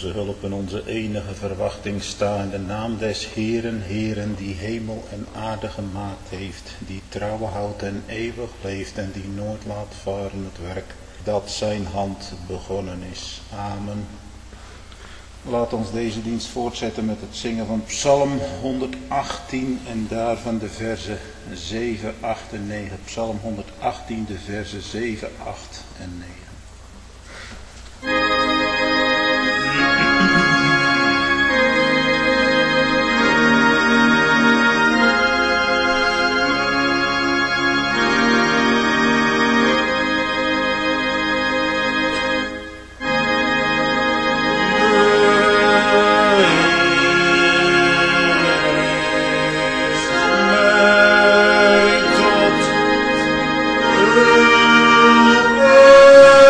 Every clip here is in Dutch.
onze hulp en onze enige verwachting sta in de naam des Heeren, Heeren, die hemel en aarde gemaakt heeft, die trouw houdt en eeuwig leeft en die nooit laat varen het werk dat zijn hand begonnen is. Amen. Laat ons deze dienst voortzetten met het zingen van Psalm 118 en daarvan de verzen 7, 8 en 9. Psalm 118, de verzen 7, 8 en 9. Oh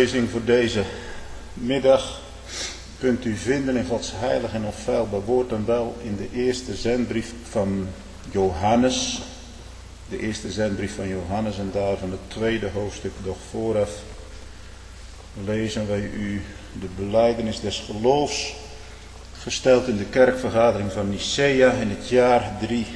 schriftlezing voor deze middag kunt u vinden in Gods heilig en onfeilbaar woord en wel in de eerste zendbrief van Johannes. De eerste zendbrief van Johannes en daarvan het tweede hoofdstuk. Doch vooraf lezen wij u de belijdenis des geloofs, gesteld in de kerkvergadering van Nicea in het jaar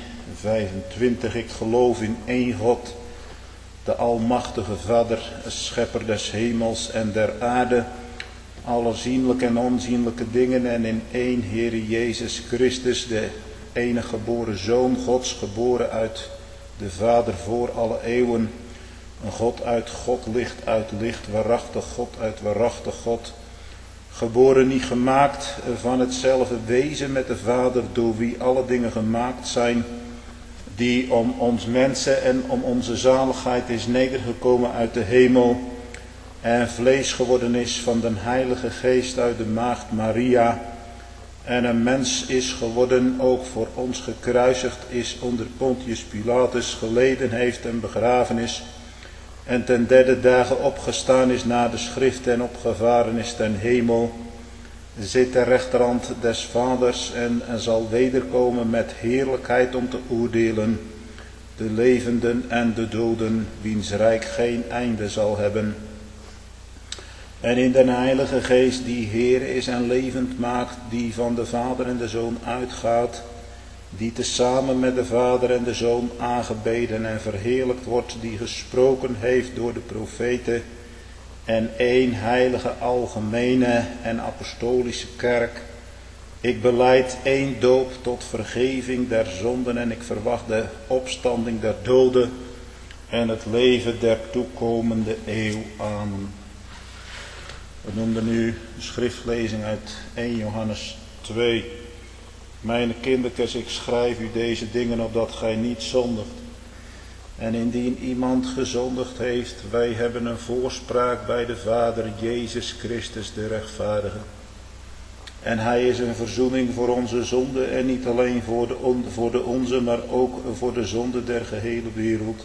325. Ik geloof in één God, de almachtige Vader, schepper des hemels en der aarde, alle zienlijke en onzienlijke dingen, en in één Heere Jezus Christus, de enige geboren Zoon Gods, geboren uit de Vader voor alle eeuwen, een God uit God, licht uit licht, waarachtig God uit waarachtig God, geboren niet gemaakt, van hetzelfde wezen met de Vader, door wie alle dingen gemaakt zijn, die om ons mensen en om onze zaligheid is nedergekomen uit de hemel en vlees geworden is van den Heilige Geest uit de maagd Maria en een mens is geworden, ook voor ons gekruisigd is onder Pontius Pilatus, geleden heeft en begraven is en ten derde dagen opgestaan is na de schrift en opgevaren is ten hemel, zit ter rechterhand des Vaders en zal wederkomen met heerlijkheid om te oordelen de levenden en de doden, wiens rijk geen einde zal hebben. En in den Heilige Geest, die Heer is en levend maakt, die van de Vader en de Zoon uitgaat, die tezamen met de Vader en de Zoon aangebeden en verheerlijkt wordt, die gesproken heeft door de profeten, en één heilige, algemene en apostolische kerk. Ik belijd één doop tot vergeving der zonden en ik verwacht de opstanding der doden en het leven der toekomende eeuw. Amen. We noemden nu de schriftlezing uit 1 Johannes 2. Mijn kindertjes, ik schrijf u deze dingen opdat gij niet zondigt. En indien iemand gezondigd heeft, wij hebben een voorspraak bij de Vader, Jezus Christus de rechtvaardige. En hij is een verzoening voor onze zonde en niet alleen voor de onze, maar ook voor de zonde der gehele wereld.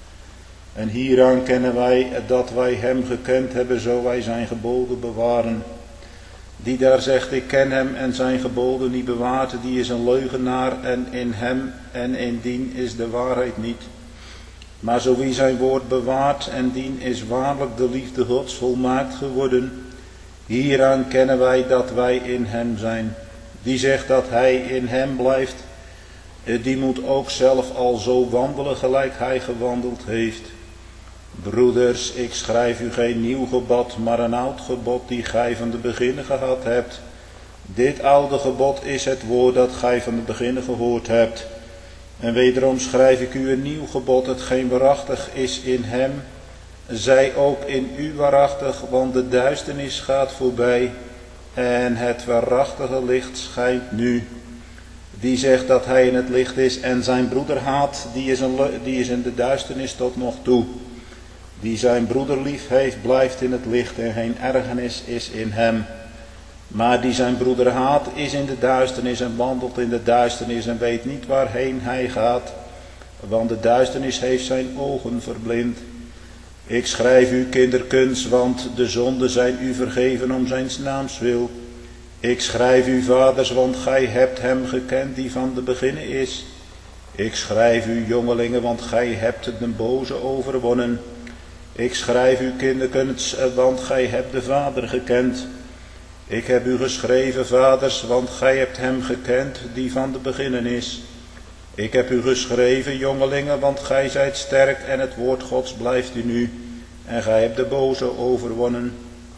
En hieraan kennen wij dat wij hem gekend hebben, zo wij zijn geboden bewaren. Die daar zegt, ik ken hem en zijn geboden niet bewaart, die is een leugenaar en in hem en in dien is de waarheid niet. Maar zo wie zijn woord bewaart en dien is waarlijk de liefde Gods volmaakt geworden. Hieraan kennen wij dat wij in hem zijn. Die zegt dat hij in hem blijft, die moet ook zelf al zo wandelen gelijk hij gewandeld heeft. Broeders, ik schrijf u geen nieuw gebod, maar een oud gebod die gij van de beginnen gehad hebt. Dit oude gebod is het woord dat gij van de beginnen gehoord hebt. En wederom schrijf ik u een nieuw gebod, hetgeen waarachtig is in hem, zij ook in u waarachtig, want de duisternis gaat voorbij en het waarachtige licht schijnt nu. Die zegt dat hij in het licht is en zijn broeder haat, die is in de duisternis tot nog toe. Die zijn broeder lief heeft, blijft in het licht en geen ergernis is in hem. Maar die zijn broeder haat, is in de duisternis en wandelt in de duisternis en weet niet waarheen hij gaat, want de duisternis heeft zijn ogen verblind. Ik schrijf u kinderkens, want de zonden zijn u vergeven om zijn naams wil. Ik schrijf u vaders, want gij hebt hem gekend die van de beginnen is. Ik schrijf u jongelingen, want gij hebt de boze overwonnen. Ik schrijf u kinderkens, want gij hebt de Vader gekend. Ik heb u geschreven vaders, want gij hebt hem gekend die van de beginnen is. Ik heb u geschreven jongelingen, want gij zijt sterk en het woord Gods blijft in u. En gij hebt de boze overwonnen.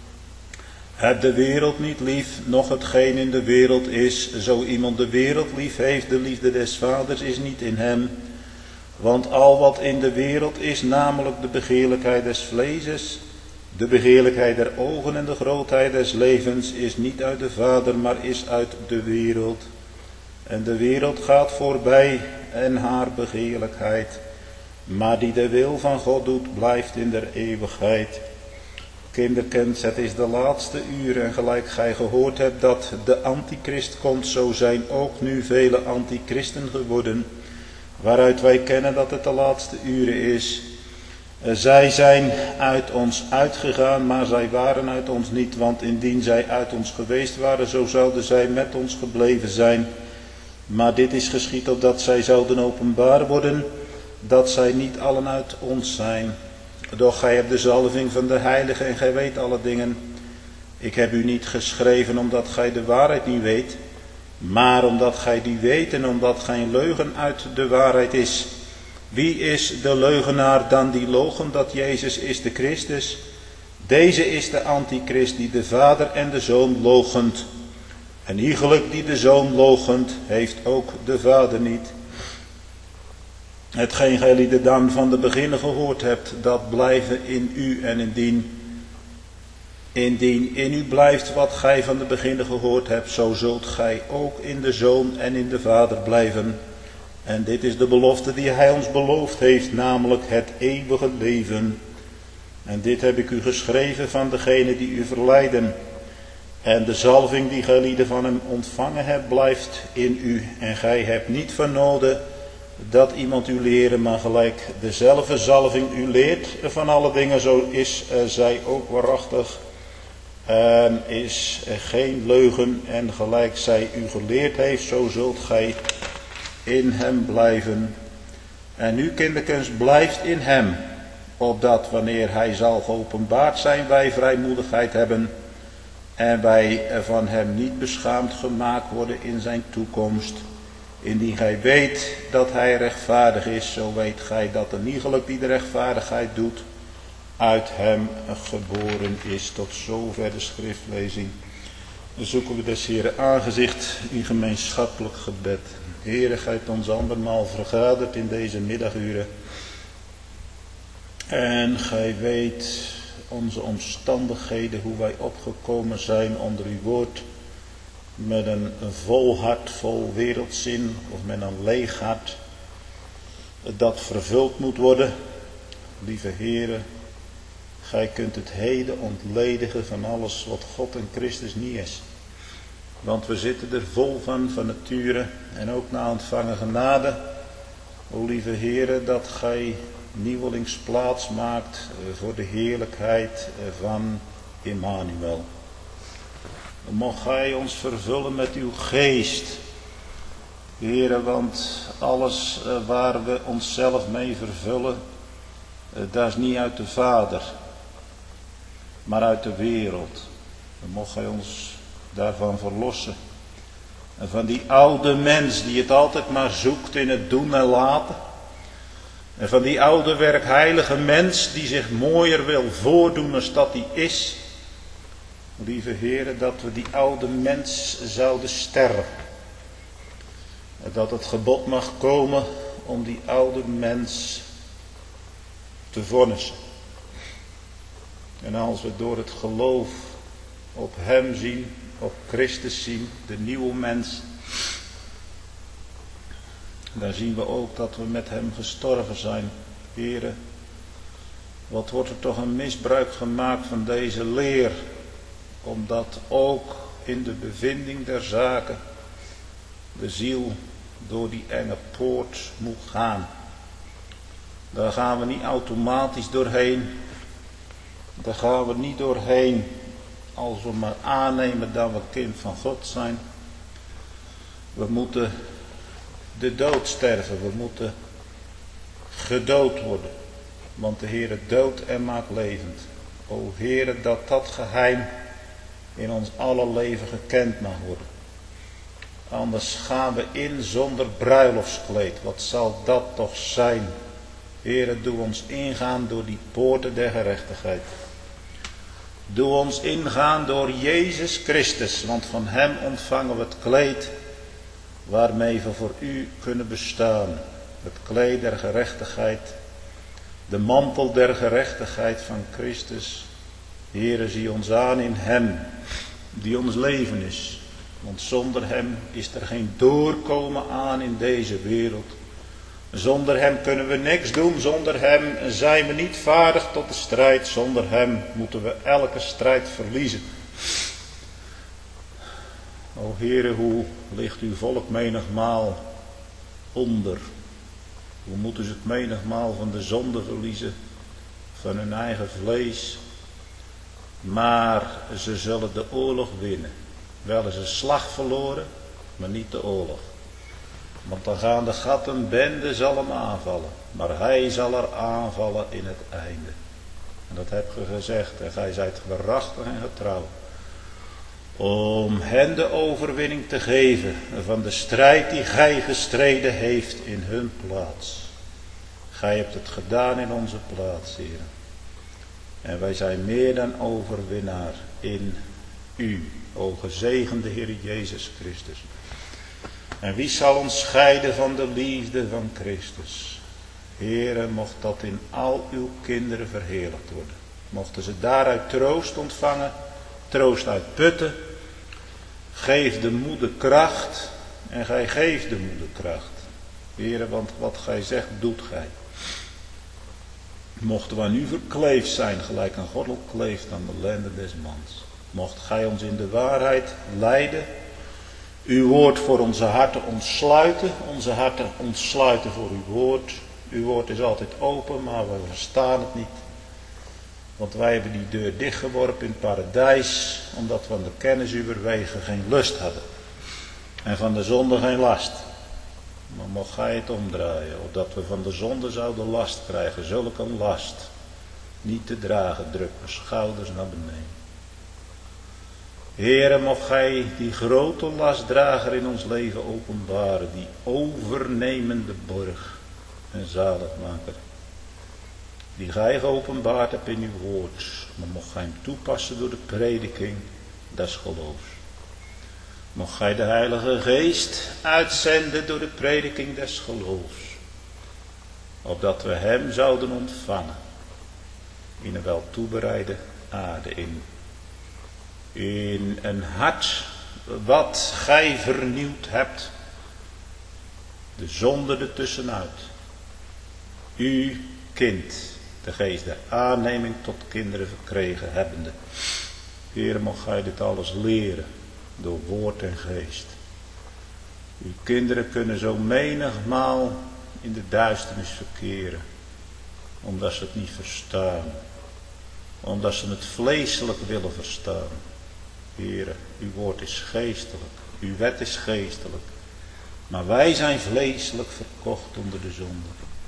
Heb de wereld niet lief, noch hetgeen in de wereld is. Zo iemand de wereld lief heeft, de liefde des Vaders is niet in hem. Want al wat in de wereld is, namelijk de begeerlijkheid des vleeses, de begeerlijkheid der ogen en de grootheid des levens, is niet uit de Vader, maar is uit de wereld. En de wereld gaat voorbij en haar begeerlijkheid, maar die de wil van God doet, blijft in der eeuwigheid. Kinderkens, het is de laatste uur en gelijk gij gehoord hebt dat de antichrist komt, zo zijn ook nu vele antichristen geworden, waaruit wij kennen dat het de laatste uren is. Zij zijn uit ons uitgegaan, maar zij waren uit ons niet, want indien zij uit ons geweest waren, zo zouden zij met ons gebleven zijn. Maar dit is geschied opdat zij zouden openbaar worden, dat zij niet allen uit ons zijn. Doch gij hebt de zalving van de heilige en gij weet alle dingen. Ik heb u niet geschreven omdat gij de waarheid niet weet, maar omdat gij die weet en omdat geen leugen uit de waarheid is. Wie is de leugenaar dan die logen dat Jezus is de Christus? Deze is de antichrist die de Vader en de Zoon loochent. En iegelijk die de Zoon loochent, heeft ook de Vader niet. Hetgeen gij lieden dan van de beginnen gehoord hebt, dat blijven in u en indien in u blijft wat gij van de beginnen gehoord hebt, zo zult gij ook in de Zoon en in de Vader blijven. En dit is de belofte die hij ons beloofd heeft, namelijk het eeuwige leven. En dit heb ik u geschreven van degene die u verleiden. En de zalving die gij lieden van hem ontvangen hebt, blijft in u. En gij hebt niet vernoden dat iemand u leren, maar gelijk dezelfde zalving u leert van alle dingen, zo is zij ook waarachtig. En is geen leugen, en gelijk zij u geleerd heeft, zo zult gij in hem blijven. En nu, kinderkens, blijft in hem, opdat wanneer hij zal geopenbaard zijn, wij vrijmoedigheid hebben en wij van hem niet beschaamd gemaakt worden in zijn toekomst. Indien gij weet dat hij rechtvaardig is, zo weet gij dat een iegelijk die de rechtvaardigheid doet, uit hem geboren is. Tot zover de schriftlezing. Dan zoeken we des Heeren aangezicht in gemeenschappelijk gebed. Heere, gij hebt ons andermaal vergaderd in deze middaguren. En gij weet onze omstandigheden, hoe wij opgekomen zijn onder uw woord. Met een vol hart, vol wereldzin, of met een leeg hart, dat vervuld moet worden. Lieve Heere, gij kunt het heden ontledigen van alles wat God en Christus niet is. Want we zitten er vol van nature en ook na ontvangen genade. O lieve Heere, dat gij nieuwelings plaats maakt voor de heerlijkheid van Immanuel. Mocht gij ons vervullen met uw geest, Heere, want alles waar we onszelf mee vervullen, dat is niet uit de Vader, maar uit de wereld. Dan mocht gij ons daarvan verlossen. En van die oude mens die het altijd maar zoekt in het doen en laten. En van die oude werkheilige mens die zich mooier wil voordoen dan dat hij is. Lieve Heere, dat we die oude mens zouden sterven. En dat het gebod mag komen om die oude mens te vonnissen. En als we door het geloof op hem zien, op Christus zien, de nieuwe mens, dan zien we ook dat we met hem gestorven zijn. Heere, wat wordt er toch een misbruik gemaakt van deze leer, omdat ook in de bevinding der zaken de ziel door die enge poort moet gaan. Daar gaan we niet automatisch doorheen. Daar gaan we niet doorheen als we maar aannemen dat we kind van God zijn. We moeten de dood sterven. We moeten gedood worden. Want de Heere doodt en maakt levend. O Heere, dat dat geheim in ons alle leven gekend mag worden. Anders gaan we in zonder bruiloftskleed. Wat zal dat toch zijn? Heere, doe ons ingaan door die poorten der gerechtigheid. Doe ons ingaan door Jezus Christus, want van hem ontvangen we het kleed waarmee we voor u kunnen bestaan. Het kleed der gerechtigheid, de mantel der gerechtigheid van Christus. Heere, zie ons aan in hem, die ons leven is. Want zonder hem is er geen doorkomen aan in deze wereld. Zonder hem kunnen we niks doen, zonder hem zijn we niet vaardig tot de strijd. Zonder hem moeten we elke strijd verliezen. O Heere, hoe ligt uw volk menigmaal onder? Hoe moeten ze het menigmaal van de zonde verliezen? van hun eigen vlees. Maar ze zullen de oorlog winnen. Wel is een slag verloren, maar niet de oorlog. Want dan gaan de gattenbende zal hem aanvallen. Maar hij zal er aanvallen in het einde. En dat heb je gezegd. En gij zijt waarachtig en getrouw. Om hen de overwinning te geven van de strijd die gij gestreden heeft in hun plaats. Gij hebt het gedaan in onze plaats, Heer. En wij zijn meer dan overwinnaar in u, o gezegende Heer Jezus Christus. En wie zal ons scheiden van de liefde van Christus? Heere, mocht dat in al uw kinderen verheerlijkt worden. Mochten ze daaruit troost ontvangen, troost uitputten. Geef de moeder kracht en gij geeft de moeder kracht. Heere, want wat gij zegt, doet gij. Mochten we aan u verkleefd zijn, gelijk een gordel kleeft aan de lenden des mans. Mocht gij ons in de waarheid leiden. Uw woord voor onze harten ontsluiten. Onze harten ontsluiten voor uw woord. Uw woord is altijd open, maar we verstaan het niet. Want wij hebben die deur dichtgeworpen in het paradijs. Omdat we aan de kennis uw wegen geen lust hadden. En van de zonde geen last. Maar mocht gij het omdraaien, opdat we van de zonde zouden last krijgen, zulke een last, niet te dragen, druk mijn schouders naar beneden. Heere, mocht gij die grote lastdrager in ons leven openbaren, die overnemende borg en zaligmaker, die gij geopenbaard hebt in uw woord, maar mocht gij hem toepassen door de prediking des geloofs. Mocht gij de Heilige Geest uitzenden door de prediking des geloofs. Opdat we hem zouden ontvangen. In een wel toebereide aarde. In een hart wat gij vernieuwd hebt. De zonde ertussenuit. Uw kind. De geest der aanneming tot kinderen verkregen hebbende. Heer, mocht gij dit alles leren. Door woord en geest. Uw kinderen kunnen zo menigmaal in de duisternis verkeren. Omdat ze het niet verstaan. Omdat ze het vleeselijk willen verstaan. Heere, uw woord is geestelijk. Uw wet is geestelijk. Maar wij zijn vleeselijk verkocht onder de zonde.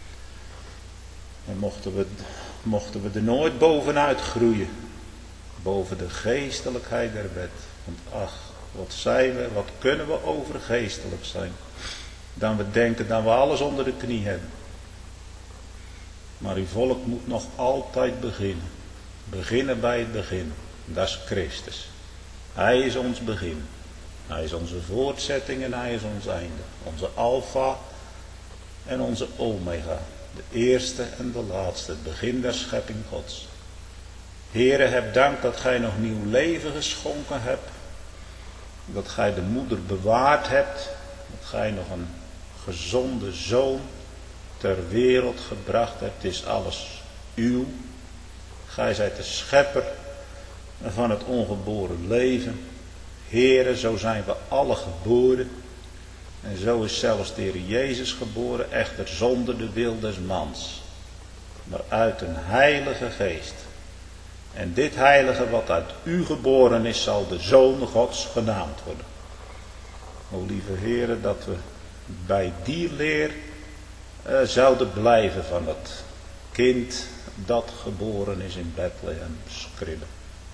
En mochten we er nooit bovenuit groeien. Boven de geestelijkheid der wet. Want ach, wat zijn we, wat kunnen we overgeestelijk zijn. Dan we denken dat we alles onder de knie hebben. Maar uw volk moet nog altijd beginnen. Beginnen bij het begin. Dat is Christus. Hij is ons begin. Hij is onze voortzetting en hij is ons einde. Onze alfa en onze omega. De eerste en de laatste. Het begin der schepping Gods. Heere, heb dank dat gij nog nieuw leven geschonken hebt. Dat gij de moeder bewaard hebt. Dat gij nog een gezonde zoon ter wereld gebracht hebt. Het is alles uw. Gij zijt de schepper van het ongeboren leven. Heere, zo zijn we alle geboren. En zo is zelfs de Heer Jezus geboren, echter zonder de wil des mans. Maar uit een heilige geest. En dit heilige wat uit u geboren is, zal de Zoon Gods genaamd worden. O lieve Heere, dat we bij die leer zouden blijven van het kind dat geboren is in Bethlehem, Skribbe.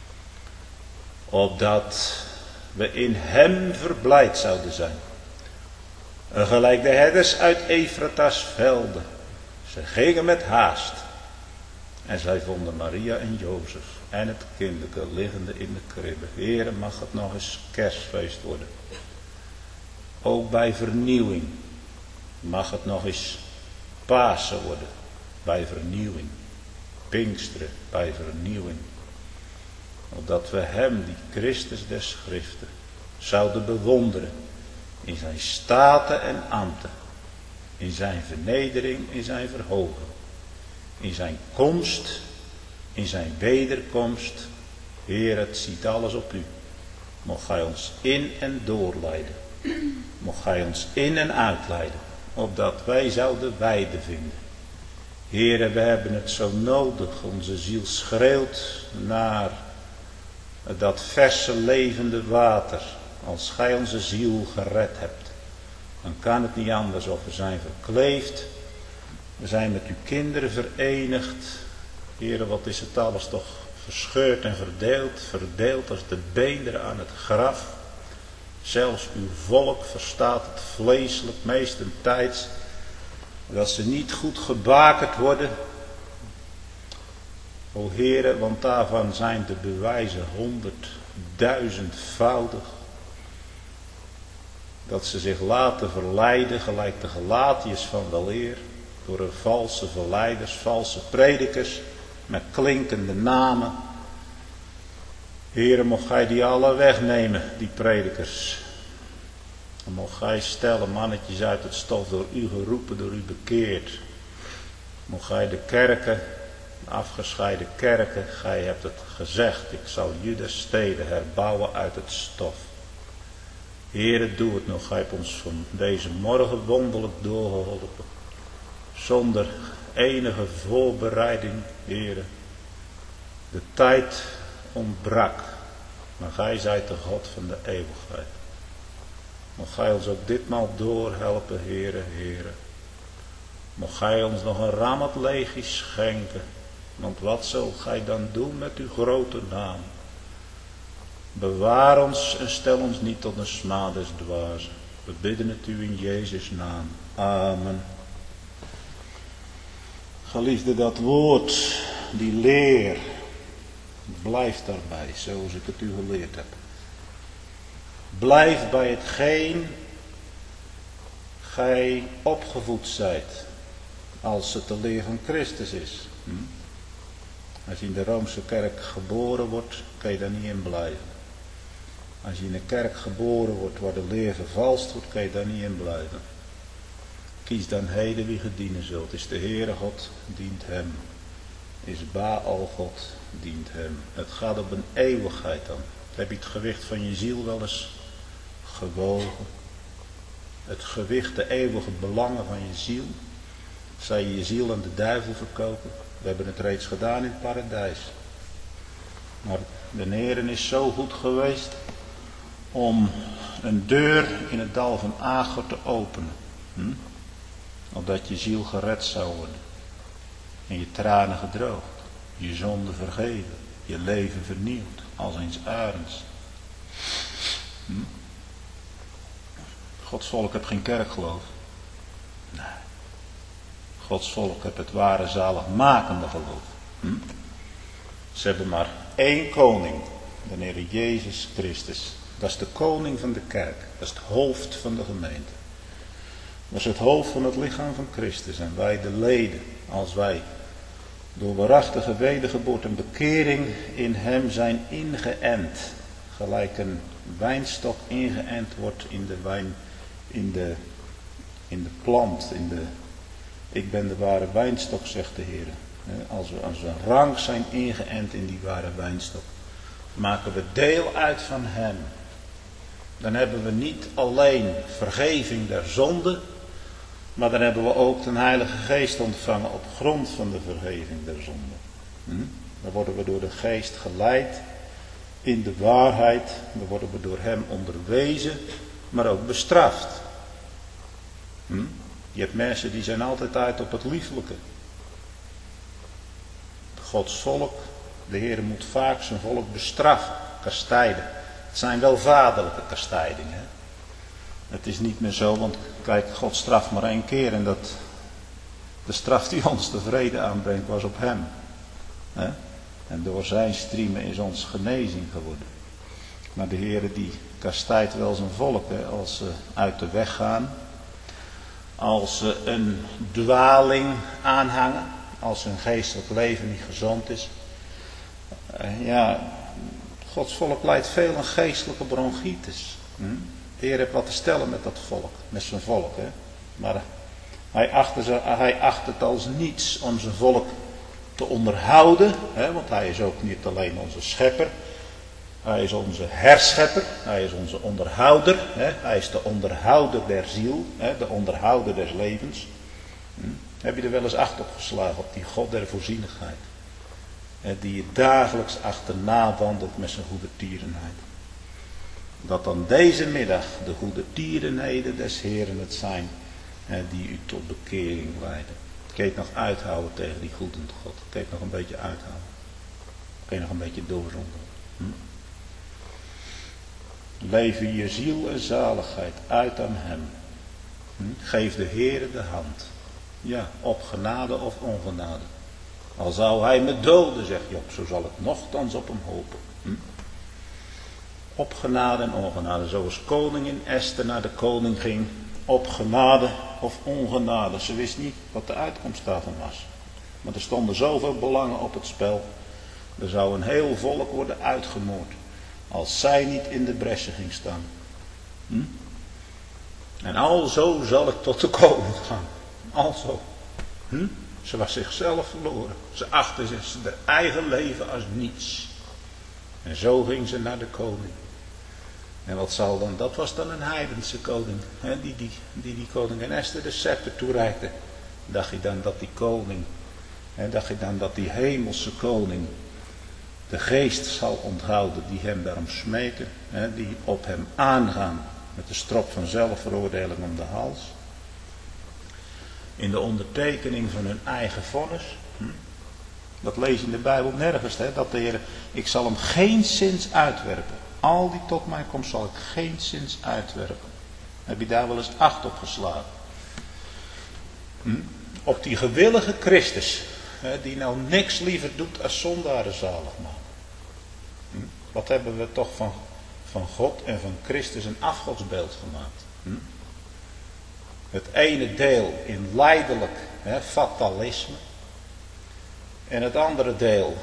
Opdat we in hem verblijd zouden zijn. Gelijk de herders uit Efrata's velden. Ze gingen met haast. En zij vonden Maria en Jozef en het kindje liggende in de kribbe. Heere, mag het nog eens kerstfeest worden. Ook bij vernieuwing mag het nog eens Pasen worden. Bij vernieuwing. Pinksteren bij vernieuwing. Opdat we hem, die Christus des Schriften, zouden bewonderen. In zijn staten en ambten. In zijn vernedering, in zijn verhoging. In zijn komst, in zijn wederkomst. Heer, het ziet alles op u. Mocht gij ons in en doorleiden. Mocht gij ons in en uitleiden. Opdat wij zouden weide vinden. Heere, we hebben het zo nodig. Onze ziel schreeuwt naar dat verse levende water. Als gij onze ziel gered hebt, dan kan het niet anders of we zijn verkleefd. We zijn met uw kinderen verenigd. Heere, wat is het alles toch verscheurd en verdeeld. Verdeeld als de beenderen aan het graf. Zelfs uw volk verstaat het vleeselijk meestentijds. Dat ze niet goed gebakerd worden. O Heere, want daarvan zijn de bewijzen 100.000-voudig. Dat ze zich laten verleiden, gelijk de Galatiërs van weleer, door een valse verleiders, valse predikers, met klinkende namen. Heere, mocht gij die alle wegnemen, die predikers. En mocht gij stellen mannetjes uit het stof, door u geroepen, door u bekeerd. Mocht gij de kerken, de afgescheiden kerken, gij hebt het gezegd, ik zal Judas steden herbouwen uit het stof. Heere, doe het nog, gij hebt ons van deze morgen wonderlijk doorgeholpen. Zonder enige voorbereiding, Heere. De tijd ontbrak, maar gij zijt de God van de eeuwigheid. Mocht gij ons ook ditmaal doorhelpen, Heere, Heere. Mocht gij ons nog een ramat legis schenken, want wat zult gij dan doen met uw grote naam? Bewaar ons en stel ons niet tot een smaad des dwazen. We bidden het u in Jezus' naam. Amen. Geliefde, dat woord, die leer, blijf daarbij, zoals ik het u geleerd heb. Blijf bij hetgeen gij opgevoed zijt, als het de leer van Christus is. Als je in de Roomse kerk geboren wordt, kan je daar niet in blijven. Als je in een kerk geboren wordt waar de leer vervalst wordt, kan je daar niet in blijven. Kies dan heden wie ge dienen zult. Is de Heere God, dient hem. Is Baal God, dient hem. Het gaat op een eeuwigheid dan. Heb je het gewicht van je ziel wel eens gewogen? Het gewicht, de eeuwige belangen van je ziel. Zou je je ziel aan de duivel verkopen? We hebben het reeds gedaan in het paradijs. Maar de Heer is zo goed geweest om een deur in het dal van Ager te openen. Opdat je ziel gered zou worden. En je tranen gedroogd. Je zonde vergeven. Je leven vernieuwd. Als eens arends. Gods volk heeft geen kerkgeloof. Nee. Gods volk heeft het ware zaligmakende geloof. Ze hebben maar één koning. De Heer Jezus Christus. Dat is de koning van de kerk. Dat is het hoofd van de gemeente. Dat is het hoofd van het lichaam van Christus. En wij de leden. Als wij door waarachtige wedergeboorte en bekering in hem zijn ingeënt. Gelijk een wijnstok ingeënt wordt in de wijn, in de plant. Ik ben de ware wijnstok, zegt de Heer. Als we rank zijn ingeënt in die ware wijnstok, maken we deel uit van hem. Dan hebben we niet alleen vergeving der zonde, maar dan hebben we ook de Heilige Geest ontvangen op grond van de vergeving der zonde. Dan worden we door de Geest geleid in de waarheid. Dan worden we door hem onderwezen, maar ook bestraft. Je hebt mensen die zijn altijd uit op het lieflijke. Gods volk, de Heer moet vaak zijn volk bestraffen, kastijden. Het zijn wel vaderlijke kastijdingen. Hè? Het is niet meer zo, want kijk, God straft maar één keer en de straf die ons de vrede aanbrengt was op hem. Hè? En door zijn striemen is ons genezing geworden. Maar de Heer die kastijdt wel zijn volk, hè, als ze uit de weg gaan. Als ze een dwaling aanhangen. Als hun geestelijk leven niet gezond is. Gods volk lijdt veel aan geestelijke bronchitis. De Heer heeft wat te stellen met dat volk, met zijn volk. Hè? Maar hij acht het als niets om zijn volk te onderhouden. Hè? Want hij is ook niet alleen onze schepper. Hij is onze herschepper. Hij is onze onderhouder. Hè? Hij is de onderhouder der ziel. Hè? De onderhouder des levens. Heb je er wel eens acht op geslagen, op die God der voorzienigheid? Die je dagelijks achterna wandelt met zijn goede tierenheid. Dat dan deze middag de goede tierenheden des Heeren het zijn die u tot bekering leiden. Kun je het nog uithouden tegen die goede God? Kun je het nog een beetje uithouden? Kun je nog een beetje doorzonden? Leven je ziel en zaligheid uit aan hem. Geef de Heere de hand. Ja, op genade of ongenade. Al zou hij me doden, zegt Job, zo zal ik nochtans op hem hopen. Op genade en ongenade. Zoals koningin Esther naar de koning ging. Op genade of ongenade. Ze wist niet wat de uitkomst daarvan was. Maar er stonden zoveel belangen op het spel. Er zou een heel volk worden uitgemoord. Als zij niet in de bressen ging staan. En alzo zal ik tot de koning gaan. Alzo. Ze was zichzelf verloren. Ze achtte zich haar eigen leven als niets. En zo ging ze naar de koning. En wat zal dan? Dat was dan een heidense koning. Die koningin Esther de scepter toereikte. Dacht je dan dat die koning. Dacht je dan dat die hemelse koning. De geest zal onthouden die hem daarom smeken. Die op hem aangaan. Met de strop van zelfveroordeling om de hals. In de ondertekening van hun eigen vonnis. Dat lees je in de Bijbel nergens. Dat de Heer, ik zal hem geenszins uitwerpen. Al die tot mij komt zal ik geenszins uitwerpen. Heb je daar wel eens acht op geslagen? Op die gewillige Christus. Die nou niks liever doet als zondaren zalig maken. Wat hebben we toch van God en van Christus een afgodsbeeld gemaakt. Het ene deel in lijdelijk fatalisme. En het andere deel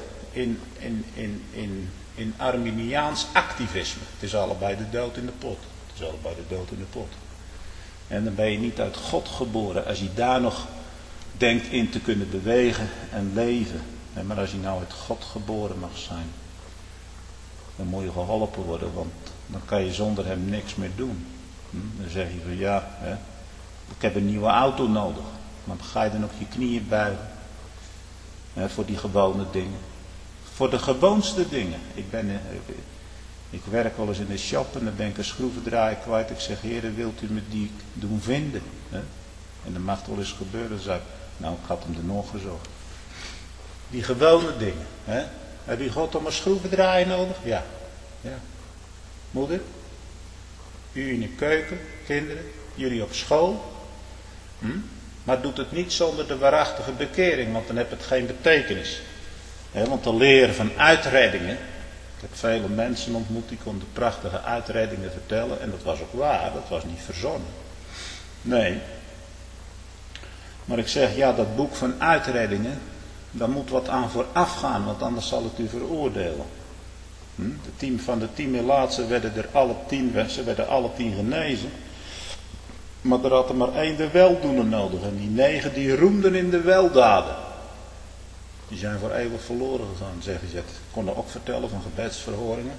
in Arminiaans activisme. Het is allebei de dood in de pot. Het is allebei de dood in de pot. En dan ben je niet uit God geboren als je daar nog denkt in te kunnen bewegen en leven. Maar als je nou uit God geboren mag zijn, dan moet je geholpen worden, want dan kan je zonder hem niks meer doen. Dan zeg je van ja, ik heb een nieuwe auto nodig. Maar dan ga je dan ook je knieën buigen. Voor die gewone dingen. Voor de gewoonste dingen. Ik werk wel eens in de shop en dan ben ik een schroevendraaier kwijt. Ik zeg, Heer, wilt u me die doen vinden? En dat mag wel eens gebeuren. Dan zeg ik, nou, ik had hem er nog gezocht. Die gewone dingen. Heb je God om een schroevendraaier nodig? Ja. Moeder? U in de keuken, kinderen, jullie op school. Maar doet het niet zonder de waarachtige bekering, want dan heeft het geen betekenis. Want de leer van uitreddingen. Ik heb vele mensen ontmoet die konden prachtige uitreddingen vertellen. En dat was ook waar, dat was niet verzonnen. Nee. Maar ik zeg, ja, dat boek van uitreddingen, daar moet wat aan vooraf gaan, want anders zal het u veroordelen. Van de 10 melaatsen werden er alle 10 genezen. Maar er had er maar 1 de weldoener nodig. En die 9 die roemden in de weldaden. Die zijn voor eeuwig verloren gegaan, zeggen ze. Ik kon er ook vertellen van gebedsverhoringen.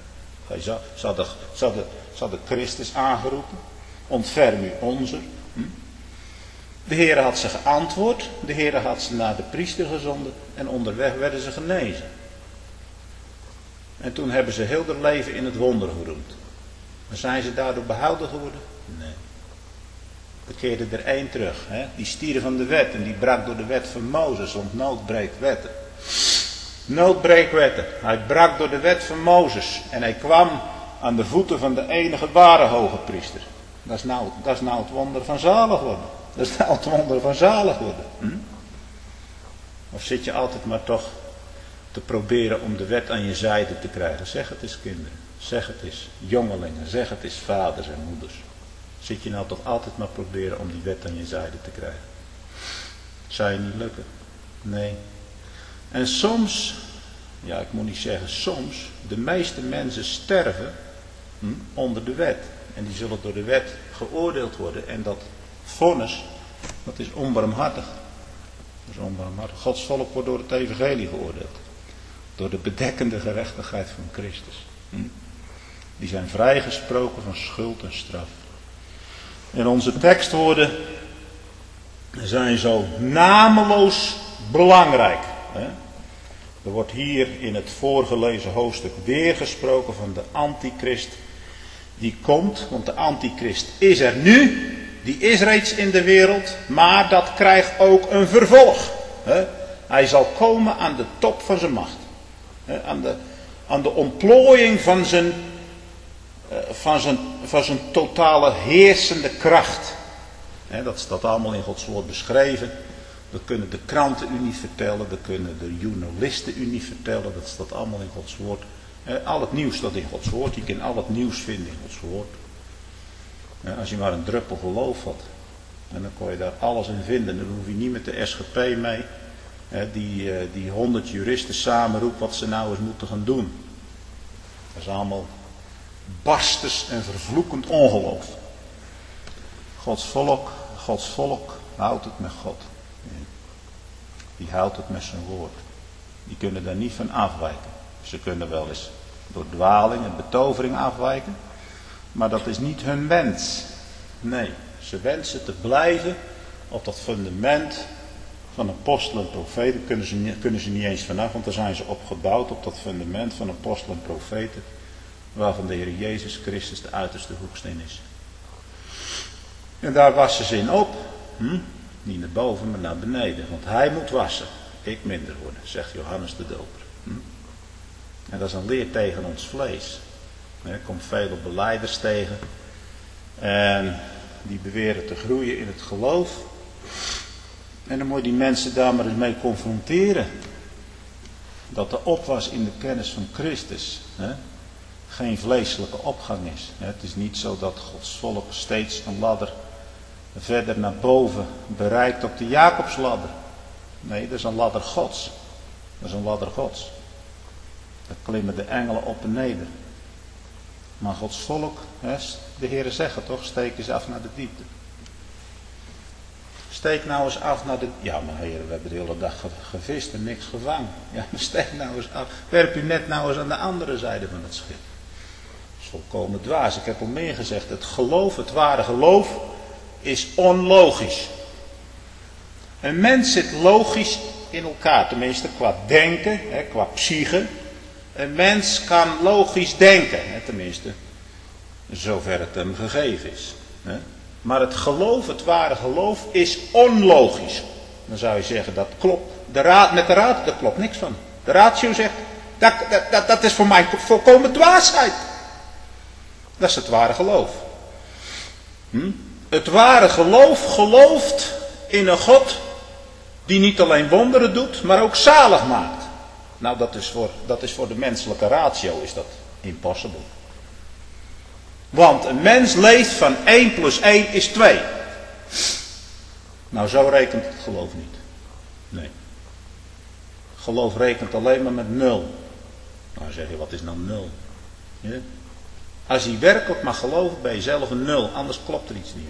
Ze hadden Christus aangeroepen. Ontferm u onze. De Heer had ze geantwoord. De Heer had ze naar de priester gezonden. En onderweg werden ze genezen. En toen hebben ze heel hun leven in het wonder geroemd. Maar zijn ze daardoor behouden geworden? Nee. Er keerde er 1 terug. Die stier van de wet. En die brak door de wet van Mozes. Want nood breekt wetten. Nood breekt wetten. Hij brak door de wet van Mozes. En hij kwam aan de voeten van de enige ware hoge priester. Dat is nou het wonder van zalig worden. Dat is nou het wonder van zalig worden. Of zit je altijd maar toch te proberen om de wet aan je zijde te krijgen? Zeg het eens, kinderen. Zeg het eens, jongelingen. Zeg het eens, vaders en moeders. Zit je nou toch altijd maar proberen om die wet aan je zijde te krijgen? Zou je niet lukken? Nee. En soms, ja, ik moet niet zeggen soms, de meeste mensen sterven onder de wet. En die zullen door de wet geoordeeld worden. En dat vonnis, dat is onbarmhartig. Dat is onbarmhartig. Gods volk wordt door het evangelie geoordeeld. Door de bedekkende gerechtigheid van Christus. Die zijn vrijgesproken van schuld en straf. En onze tekstwoorden zijn zo nameloos belangrijk. Er wordt hier in het voorgelezen hoofdstuk weer gesproken van de antichrist die komt. Want de antichrist is er nu, die is reeds in de wereld, maar dat krijgt ook een vervolg. Hij zal komen aan de top van zijn macht. Aan de ontplooiing van zijn totale heersende kracht. Dat staat allemaal in Gods woord beschreven. Dat kunnen de kranten u niet vertellen. Dat kunnen de journalisten u niet vertellen. Dat staat allemaal in Gods woord. Al het nieuws staat in Gods woord. Je kunt al het nieuws vinden in Gods woord. Als je maar een druppel geloof had. En dan kon je daar alles in vinden. Dan hoef je niet met de SGP mee. Die 100 juristen samenroept wat ze nou eens moeten gaan doen. Dat is allemaal barstens en vervloekend ongeloof. Gods volk houdt het met God. Die houdt het met zijn woord. Die kunnen daar niet van afwijken. Ze kunnen wel eens door dwaling en betovering afwijken. Maar dat is niet hun wens. Nee, ze wensen te blijven op dat fundament van apostelen en profeten. Kunnen ze niet eens vanaf, want daar zijn ze opgebouwd op dat fundament van apostelen en profeten. Waarvan de Heer Jezus Christus de uiterste hoeksteen is. En daar wassen ze in op. Niet naar boven, maar naar beneden. Want hij moet wassen. Ik minder worden, zegt Johannes de Doper. En dat is een leer tegen ons vlees. Er komt vele belijders tegen. En die beweren te groeien in het geloof. En dan moet je die mensen daar maar eens mee confronteren. Dat de opwas in de kennis van Christus geen vleeselijke opgang is. Het is niet zo dat Gods volk steeds een ladder verder naar boven bereikt op de Jacobsladder. Nee, dat is een ladder Gods. Dat is een ladder Gods. Daar klimmen de engelen op en neder. Maar Gods volk, de Heere zegt het toch, steek eens af naar de diepte. Steek nou eens af naar de... Ja, maar Heer, we hebben de hele dag gevist en niks gevangen. Ja, maar steek nou eens af. Werp u net nou eens aan de andere zijde van het schip. Dat is volkomen dwaas. Ik heb al meer gezegd. Het geloof, het ware geloof, is onlogisch. Een mens zit logisch in elkaar. Tenminste, qua denken, qua psyche. Een mens kan logisch denken. Tenminste, zover het hem gegeven is. Maar het geloof, het ware geloof, is onlogisch. Dan zou je zeggen, dat klopt. Met de raad, daar klopt niks van. De ratio zegt, dat is voor mij volkomen dwaasheid. Dat is het ware geloof. Het ware geloof gelooft in een God die niet alleen wonderen doet, maar ook zalig maakt. Nou, dat is voor de menselijke ratio is dat impossible. Want een mens leeft van 1 plus 1 is 2. Nou, zo rekent het geloof niet. Nee. Geloof rekent alleen maar met 0. Nou zeg je, wat is nou 0? Ja? Als je werkelijk mag geloven, ben je zelf een 0. Anders klopt er iets niet.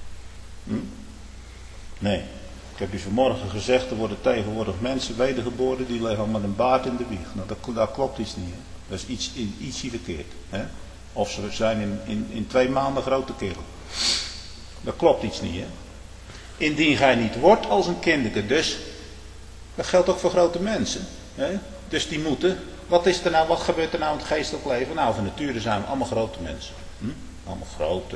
Nee. Ik heb u vanmorgen gezegd, er worden tegenwoordig mensen wedergeboren, die liggen met een baard in de wieg. Nou, daar klopt iets niet. Hè? Dat is ietsje verkeerd. Hè? Of ze zijn in 2 maanden grote kerel. Dat klopt iets niet. Hè? Indien gij niet wordt als een kinderke. Dus, dat geldt ook voor grote mensen. Hè? Dus die moeten, wat gebeurt er nou in het geestelijk leven? Nou, van nature zijn we allemaal grote mensen. Allemaal grote.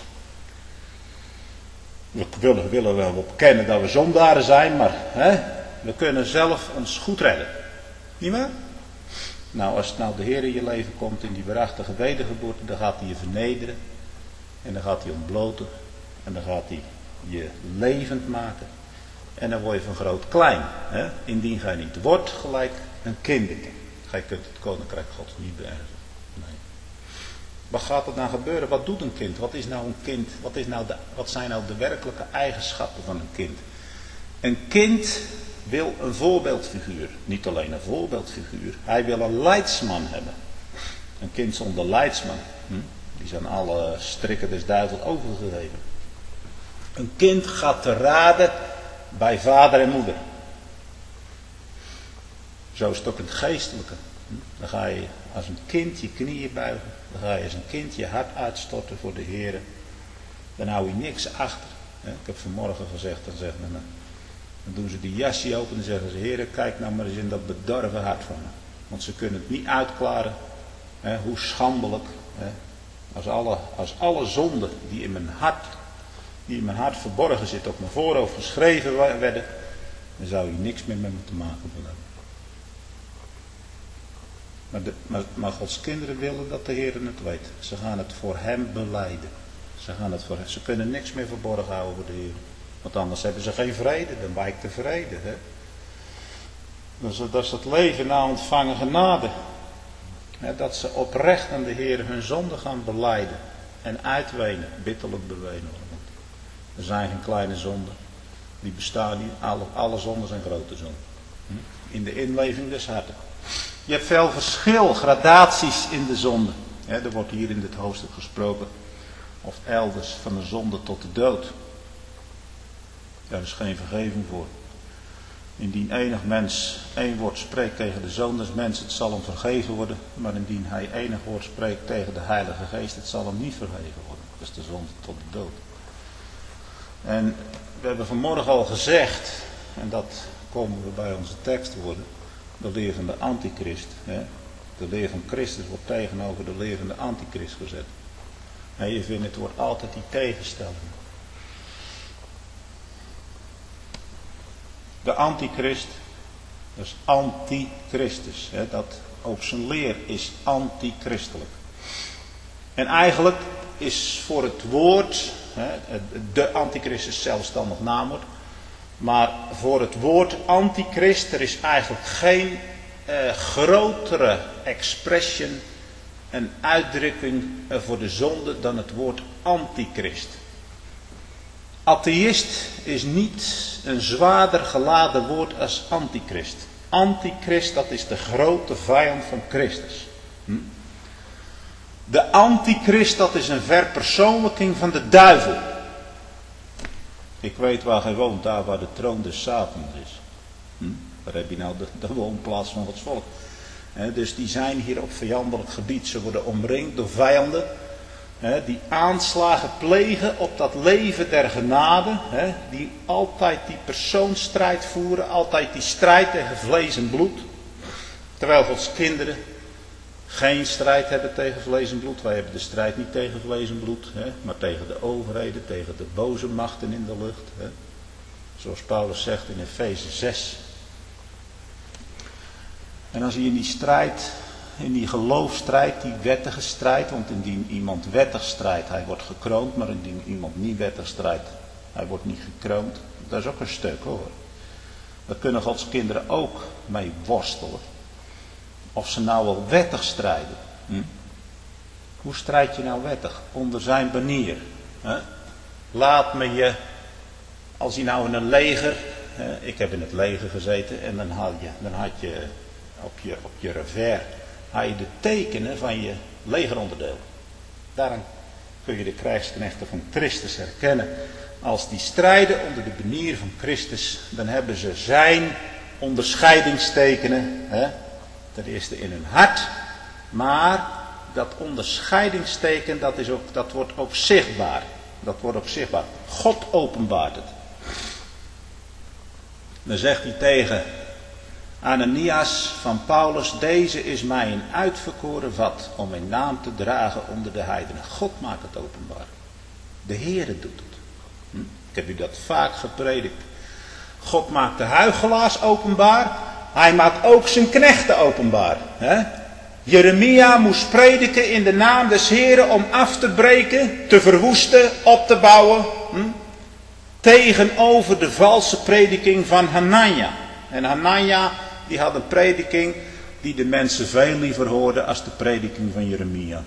We willen wel bekennen dat we zondaren zijn, maar we kunnen zelf ons goed redden. Niet waar? Nou, als nou de Heer in je leven komt in die waarachtige wedergeboorte, dan gaat hij je vernederen. En dan gaat hij ontbloten. En dan gaat hij je levend maken. En dan word je van groot klein. Indien gij niet wordt gelijk een kinderke. Gij kunt het koninkrijk Gods niet beërven. Nee. Wat gaat er dan gebeuren? Wat doet een kind? Wat is nou een kind? Wat zijn nou de werkelijke eigenschappen van een kind? Een kind wil een voorbeeldfiguur. Niet alleen een voorbeeldfiguur. Hij wil een leidsman hebben. Een kind zonder leidsman. Die zijn alle strikken des duivels overgegeven. Een kind gaat te raden bij vader en moeder. Zo is het ook in het geestelijke. Dan ga je als een kind je knieën buigen. Dan ga je als een kind je hart uitstorten voor de Heer. Dan hou je niks achter. Ik heb vanmorgen gezegd, dan doen ze die jasje open en zeggen ze, Heere, kijk nou maar eens in dat bedorven hart van me. Want ze kunnen het niet uitklaren, hoe schandelijk, als alle zonden die in mijn hart verborgen zitten, op mijn voorhoofd geschreven werden, dan zou je niks meer met me te maken willen hebben. Maar Gods kinderen willen dat de Heer het weet. Ze gaan het voor hem belijden. Ze kunnen niks meer verborgen houden voor de Heer. Want anders hebben ze geen vrede, dan wijkt de vrede. Hè? Dus dat is het leven na ontvangen genade. Dat ze oprecht aan de Heer hun zonde gaan belijden. En uitwenen, bitterlijk bewenen. Er zijn geen kleine zonden. Die bestaan niet. Alle zonden zijn grote zonden. In de inleving des harten. Je hebt veel verschil, gradaties in de zonde. Er wordt hier in dit hoofdstuk gesproken. Of elders van de zonde tot de dood. Daar is geen vergeving voor. Indien enig mens één woord spreekt tegen de Zoon des Mensen, het zal hem vergeven worden. Maar indien hij enig woord spreekt tegen de Heilige Geest, het zal hem niet vergeven worden. Dat is de zonde tot de dood. En we hebben vanmorgen al gezegd, en dat komen we bij onze tekst worden, de leer van de antichrist. De leer van Christus wordt tegenover de leer van de antichrist gezet. En je vindt het wordt altijd die tegenstelling. De antichrist, dat is antichristus. Dat ook zijn leer is antichristelijk. En eigenlijk is voor het woord, de antichrist is zelfstandig naamwoord, maar voor het woord antichrist, er is eigenlijk geen grotere expression en uitdrukking voor de zonde dan het woord antichrist. Atheïst is niet een zwaarder geladen woord als antichrist. Antichrist, dat is de grote vijand van Christus. De antichrist, dat is een verpersoonlijking van de duivel. Ik weet waar hij woont, daar waar de troon des Satans is. Waar heb je nou de woonplaats van Gods volk? Dus die zijn hier op vijandelijk gebied. Ze worden omringd door vijanden. Die aanslagen plegen op dat leven der genade. Die altijd die persoonsstrijd voeren. Altijd die strijd tegen vlees en bloed. Terwijl Gods kinderen geen strijd hebben tegen vlees en bloed. Wij hebben de strijd niet tegen vlees en bloed. Maar tegen de overheden. Tegen de boze machten in de lucht. Zoals Paulus zegt in Efeze 6. En als je in die strijd, in die geloofstrijd, die wettige strijd, want indien iemand wettig strijdt, hij wordt gekroond, maar indien iemand niet wettig strijdt, hij wordt niet gekroond. Dat is ook een stuk hoor. Daar kunnen Gods kinderen ook mee worstelen. Of ze nou wel wettig strijden. Hoe strijd je nou wettig? Onder zijn banier. Laat me je, als je nou in een leger, ik heb in het leger gezeten en dan had je op je revers had je de tekenen van je legeronderdeel. Daarom kun je de krijgsknechten van Christus herkennen. Als die strijden onder de banier van Christus, dan hebben ze zijn onderscheidingstekenen. Ten eerste in hun hart. Maar dat onderscheidingsteken, dat wordt ook zichtbaar. Dat wordt ook zichtbaar. God openbaart het. Dan zegt hij tegen Ananias van Paulus: deze is mij een uitverkoren vat om mijn naam te dragen onder de heidenen. God maakt het openbaar. De Heere doet het. Ik heb u dat vaak gepredikt. God maakt de huichelaars openbaar. Hij maakt ook zijn knechten openbaar. Jeremia moest prediken in de naam des Heeren om af te breken, te verwoesten, op te bouwen. Tegenover de valse prediking van Hanania. En Hanania die had een prediking die de mensen veel liever hoorden als de prediking van Jeremia.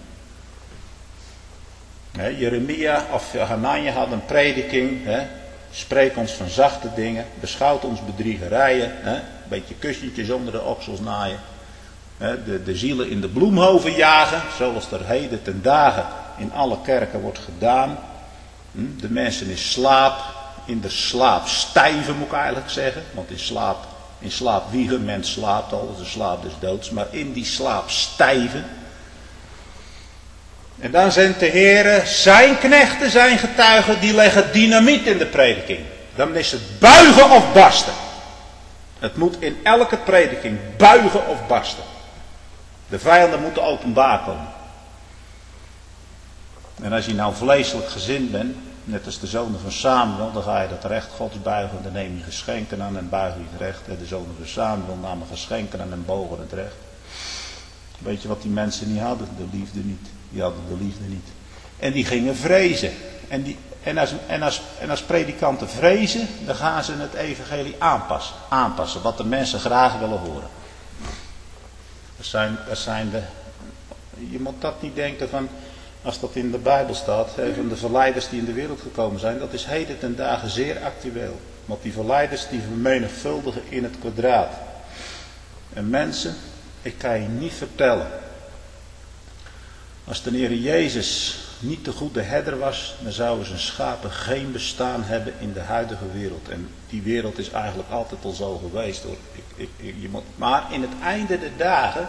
Jeremia of Hanania had een prediking. Spreek ons van zachte dingen. Beschouwt ons bedriegerijen. Een beetje kussentjes onder de oksels naaien. De zielen in de bloemhoven jagen. Zoals er heden ten dagen in alle kerken wordt gedaan. De mensen in slaap. In de slaap stijven moet ik eigenlijk zeggen. Want in slaap wiegen, mens slaapt al. Dat is de slaap des doods. Maar in die slaap stijven. En dan zendt de Heer zijn knechten, zijn getuigen, die leggen dynamiet in de prediking. Dan is het buigen of barsten. Het moet in elke prediking buigen of barsten. De vijanden moeten openbaar komen. En als je nou vleeselijk gezind bent, net als de zonen van Samuel, dan ga je dat recht Gods buigen. Dan neem je geschenken aan en buig je het recht. De zonen van Samuel namen geschenken aan en bogen het recht. Weet je wat die mensen niet hadden? De liefde niet. Die hadden de liefde niet. En die gingen vrezen. En als predikanten vrezen, dan gaan ze het evangelie aanpassen. Aanpassen, wat de mensen graag willen horen. Je moet dat niet denken van, als dat in de Bijbel staat, van de verleiders die in de wereld gekomen zijn, dat is heden ten dagen zeer actueel. Want die verleiders die vermenigvuldigen in het kwadraat. En mensen, ik kan je niet vertellen. Als de Heer Jezus niet de goede herder was, dan zouden zijn schapen geen bestaan hebben in de huidige wereld. En die wereld is eigenlijk altijd al zo geweest hoor. Maar in het einde der dagen,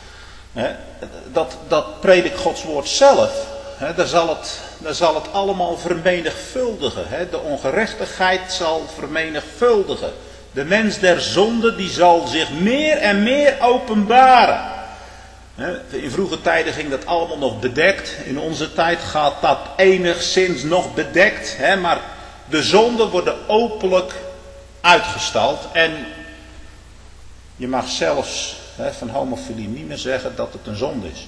dat predikt Gods woord zelf, daar zal het allemaal vermenigvuldigen. De ongerechtigheid zal vermenigvuldigen. De mens der zonde die zal zich meer en meer openbaren. In vroege tijden ging dat allemaal nog bedekt. In onze tijd gaat dat enigszins nog bedekt. Maar de zonden worden openlijk uitgestald. En je mag zelfs van homofilie niet meer zeggen dat het een zonde is.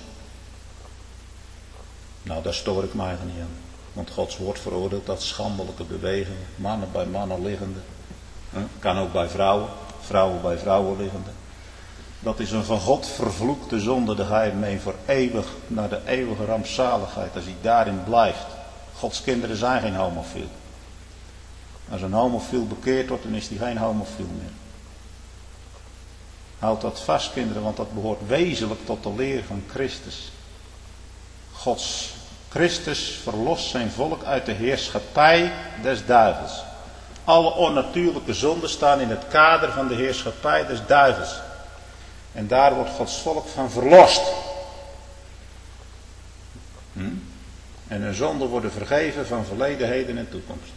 Nou, daar stoor ik mij niet aan. Want Gods woord veroordeelt dat schandelijke bewegingen. Mannen bij mannen liggende. Kan ook bij vrouwen. Vrouwen bij vrouwen liggende. Dat is een van God vervloekte zonde. Daar ga je mee voor eeuwig naar de eeuwige rampzaligheid. Als hij daarin blijft. Gods kinderen zijn geen homofiel. Als een homofiel bekeerd wordt, dan is hij geen homofiel meer. Houd dat vast, kinderen, want dat behoort wezenlijk tot de leer van Christus. Christus verlost zijn volk uit de heerschappij des duivels. Alle onnatuurlijke zonden staan in het kader van de heerschappij des duivels. En daar wordt Gods volk van verlost. En hun zonden worden vergeven van verleden, heden en toekomst.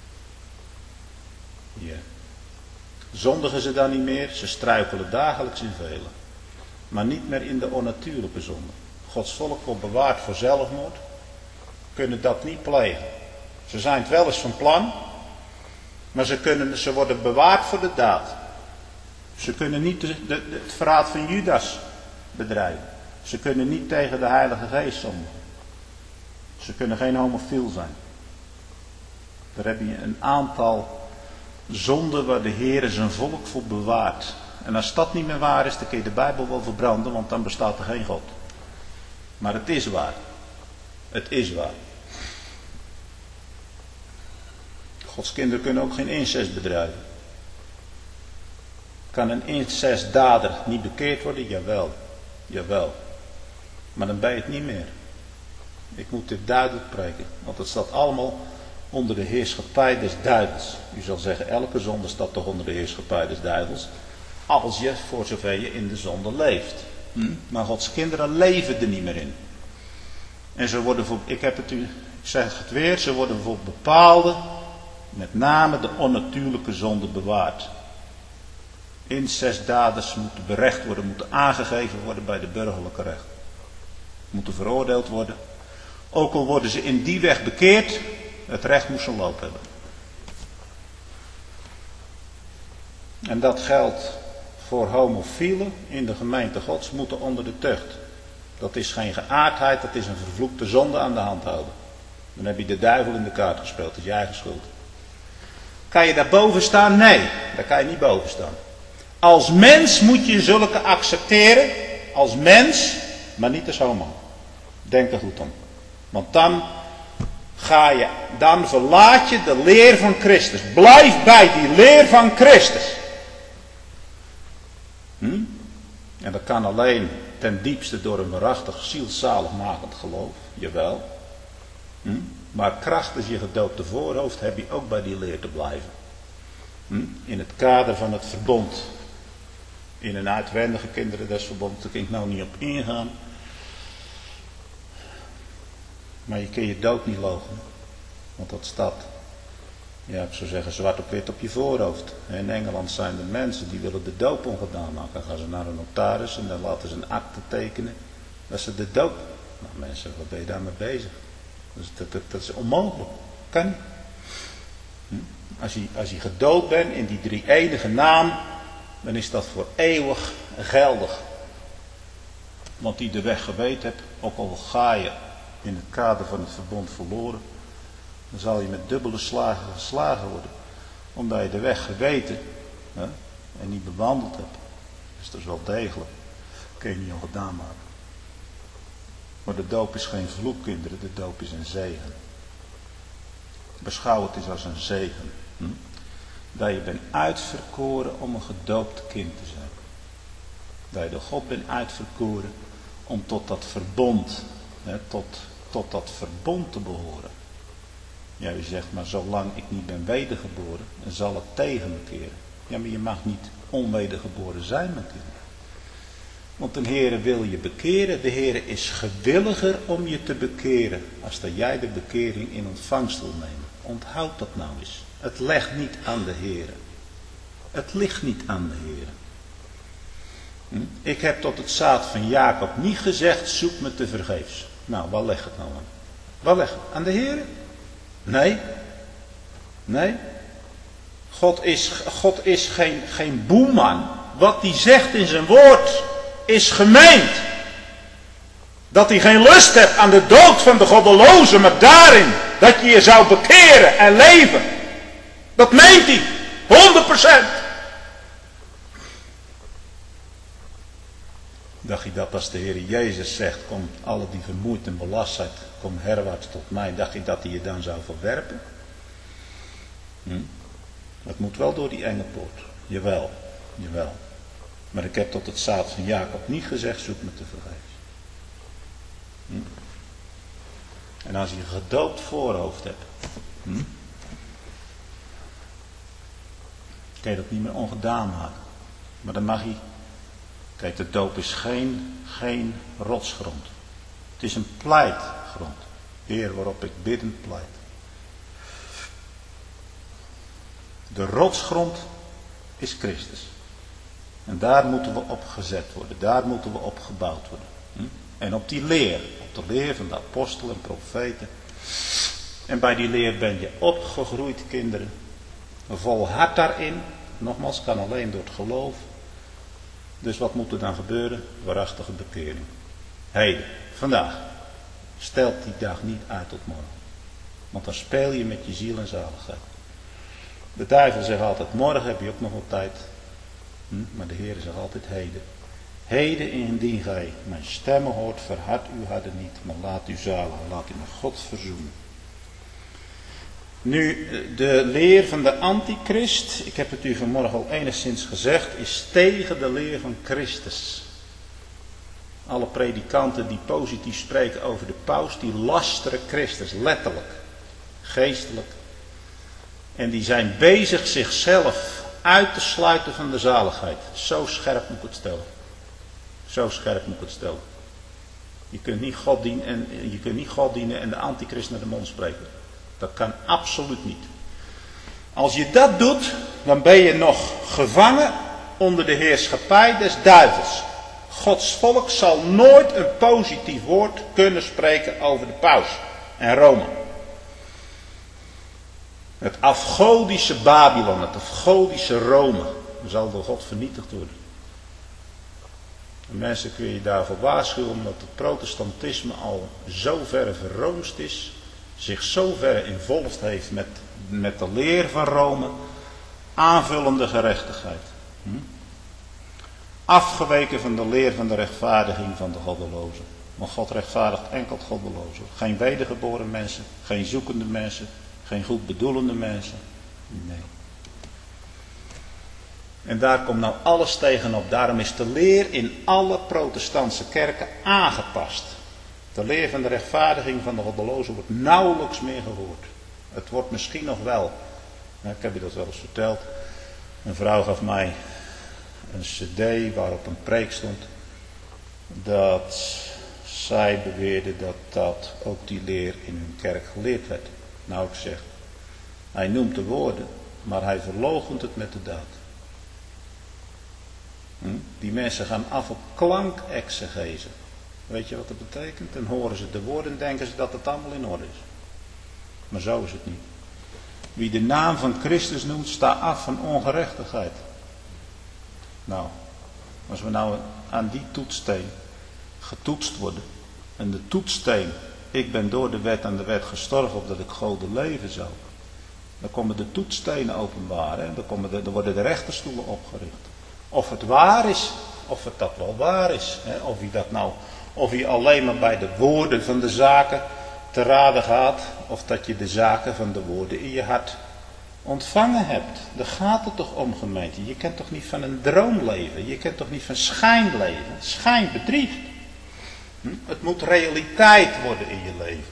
Ja. Zondigen ze dan niet meer? Ze struikelen dagelijks in velen. Maar niet meer in de onnatuurlijke zonde. Gods volk wordt bewaard voor zelfmoord. Kunnen dat niet plegen. Ze zijn het wel eens van plan. Maar ze worden bewaard voor de daad. Ze kunnen niet het verraad van Judas bedrijven. Ze kunnen niet tegen de Heilige Geest zondigen. Ze kunnen geen homofiel zijn. Daar heb je een aantal zonden waar de Heer zijn volk voor bewaart. En als dat niet meer waar is, dan kun je de Bijbel wel verbranden, want dan bestaat er geen God. Maar het is waar. Het is waar. Gods kinderen kunnen ook geen incest bedrijven. Kan een incestdader niet bekeerd worden? Jawel. Jawel. Maar dan ben je het niet meer. Ik moet dit duidelijk preken. Want het staat allemaal onder de heerschappij des duivels. U zal zeggen, elke zonde staat toch onder de heerschappij des duivels. Als je, voor zover je in de zonde leeft. Maar Gods kinderen leven er niet meer in. En ze worden ik zeg het weer, ze worden voor bepaalde, met name de onnatuurlijke zonde bewaard. Incestdaders moeten berecht worden, moeten aangegeven worden bij de burgerlijke recht. Moeten veroordeeld worden. Ook al worden ze in die weg bekeerd, het recht moet zijn loop hebben. En dat geldt voor homofielen in de gemeente Gods, moeten onder de tucht. Dat is geen geaardheid, dat is een vervloekte zonde aan de hand houden. Dan heb je de duivel in de kaart gespeeld, dat is je eigen schuld. Kan je daar boven staan? Nee, daar kan je niet boven staan. Als mens moet je zulke accepteren, als mens, maar niet als homo. Denk er goed om. Want dan verlaat je de leer van Christus. Blijf bij die leer van Christus. En dat kan alleen ten diepste door een waarachtig zielzaligmakend geloof. Jawel. Maar kracht als je gedoopte voorhoofd heb je ook bij die leer te blijven. In het kader van het verbond. In een uitwendige kinderen des verbonds, daar kan ik nou niet op ingaan. Maar je kun je dood niet loochenen. Want dat staat, ja, ik zou zeggen, zwart op wit op je voorhoofd. In Engeland zijn er mensen die willen de doop ongedaan maken. Dan gaan ze naar een notaris en dan laten ze een akte tekenen. Dat ze de doop. Nou mensen, wat ben je daarmee bezig? Dat is onmogelijk. Kan niet. Als je gedoopt bent in die drie enige naam, dan is dat voor eeuwig geldig. Want die de weg geweten hebt, ook al ga je in het kader van het verbond verloren, dan zal je met dubbele slagen geslagen worden. Omdat je de weg geweten en niet bewandeld hebt. Dus dat is wel degelijk. Dat kun je niet al gedaan maken. Maar de doop is geen vloek, kinderen. De doop is een zegen. Beschouw het eens als een zegen. Dat je bent uitverkoren om een gedoopt kind te zijn. Dat je door God bent uitverkoren om tot dat verbond, tot dat verbond te behoren. Ja, u zegt, maar zolang ik niet ben wedergeboren, dan zal het tegen me keren. Ja, maar je mag niet onwedergeboren zijn, mijn kind. Want de Heere wil je bekeren. De Heere is gewilliger om je te bekeren, als dat jij de bekering in ontvangst wil nemen. Onthoud dat nou eens. Het ligt niet aan de Heere. Het ligt niet aan de Heere. Ik heb tot het zaad van Jacob niet gezegd, zoek me te vergeefs. Nou, waar ligt het nou aan? Waar ligt het? Aan de Heere? Nee. Nee. God is geen boeman. Wat hij zegt in zijn woord is gemeend. Dat hij geen lust hebt aan de dood van de goddeloze, maar daarin dat je je zou bekeren en leven. Dat meent hij. 100%. Dacht je dat als de Heer Jezus zegt, kom alle die vermoeid en belast zijn, kom herwaarts tot mij. Dacht je dat hij je dan zou verwerpen? Dat moet wel door die enge poort. Jawel, jawel. Maar ik heb tot het zaad van Jacob niet gezegd, zoek me te vergeefs. En als je een gedoopt voorhoofd hebt, kun je dat niet meer ongedaan maken. Maar dan mag je. Kijk, de doop is geen rotsgrond. Het is een pleitgrond. Heer, waarop ik biddend pleit. De rotsgrond is Christus. En daar moeten we op gezet worden. Daar moeten we op gebouwd worden. En op die leer. Op de leer van de apostelen en profeten. En bij die leer ben je opgegroeid, kinderen. Volhard daarin. Nogmaals, kan alleen door het geloof. Dus wat moet er dan gebeuren? Waarachtige bekering. Heden, vandaag. Stelt die dag niet uit tot morgen. Want dan speel je met je ziel en zaligheid. De duivel zegt altijd, morgen heb je ook nog wat tijd. Maar de Heer zegt altijd heden. Heden indien gij mijn stemmen hoort, verhard uw harten niet. Maar laat u zaligen, laat u met God verzoenen. Nu, de leer van de antichrist, ik heb het u vanmorgen al enigszins gezegd, is tegen de leer van Christus. Alle predikanten die positief spreken over de paus, die lasteren Christus, letterlijk, geestelijk. En die zijn bezig zichzelf uit te sluiten van de zaligheid. Zo scherp moet ik het stellen. Zo scherp moet ik het stellen. Je kunt niet God dienen en de antichrist naar de mond spreken. Dat kan absoluut niet. Als je dat doet, dan ben je nog gevangen onder de heerschappij des duivels. Gods volk zal nooit een positief woord kunnen spreken over de paus en Rome. Het afgodische Babylon, het afgodische Rome, zal door God vernietigd worden. En mensen kun je daarvoor waarschuwen, omdat het protestantisme al zo ver verroomst is, zich zo ver involved heeft met de leer van Rome, aanvullende gerechtigheid. Afgeweken van de leer van de rechtvaardiging van de goddelozen. Want God rechtvaardigt enkel het goddelozen. Geen wedergeboren mensen, geen zoekende mensen, geen goed bedoelende mensen. Nee. En daar komt nou alles tegenop. Daarom is de leer in alle protestantse kerken aangepast. De leer van de rechtvaardiging van de goddelozen wordt nauwelijks meer gehoord. Het wordt misschien nog wel. Ik heb je dat wel eens verteld. Een vrouw gaf mij een cd waarop een preek stond. Dat zij beweerden dat ook die leer in hun kerk geleerd werd. Nou, ik zeg, hij noemt de woorden, maar hij verloochent het met de daad. Die mensen gaan af op klankexegese. Weet je wat dat betekent? Dan horen ze de woorden en denken ze dat het allemaal in orde is. Maar zo is het niet. Wie de naam van Christus noemt, staat af van ongerechtigheid. Nou, als we nou aan die toetssteen getoetst worden. En de toetssteen, ik ben door de wet aan de wet gestorven opdat ik golden leven zou. Dan komen de toetsstenen openbaar. Hè? Dan worden de rechterstoelen opgericht. Of het waar is, of het dat wel waar is. Hè? Of je alleen maar bij de woorden van de zaken te raden gaat. Of dat je de zaken van de woorden in je hart ontvangen hebt. Daar gaat het toch om, gemeente. Je kent toch niet van een droom leven. Je kent toch niet van schijn leven. Schijn bedriegt. Het moet realiteit worden in je leven.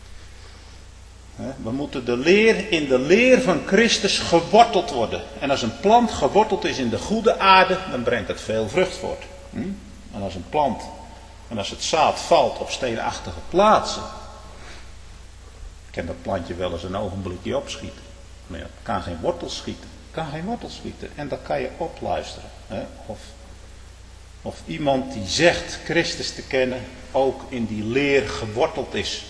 We moeten in de leer van Christus geworteld worden. En als een plant geworteld is in de goede aarde, dan brengt het veel vrucht voort. En als een plant, en als het zaad valt op steenachtige plaatsen, kan dat plantje wel eens een ogenblikje opschieten. Maar ja, het kan geen wortels schieten. En dat kan je opluisteren. Of iemand die zegt Christus te kennen, ook in die leer geworteld is.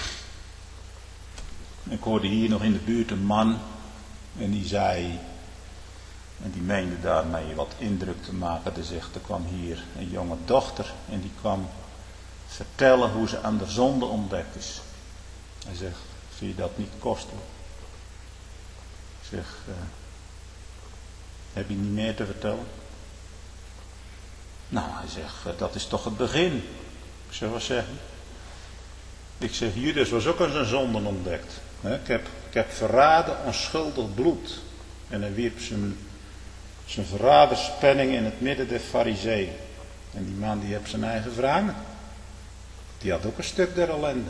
Ik hoorde hier nog in de buurt een man en die zei, en die meende daarmee wat indruk te maken. Hij zegt, er kwam hier een jonge dochter en die kwam vertellen hoe ze aan de zonde ontdekt is. Hij zegt, vind je dat niet kostelijk? Ik zeg, heb je niet meer te vertellen? Nou, hij zegt, dat is toch het begin. Ik zeg, wat zeg je? Ik zeg, Judas was ook aan zijn zonden ontdekt. Ik heb verraden onschuldig bloed. En hij wierp zijn verraderspenning in het midden der Farizeeën. En die man die heeft zijn eigen wrangen. Die had ook een stuk der ellende.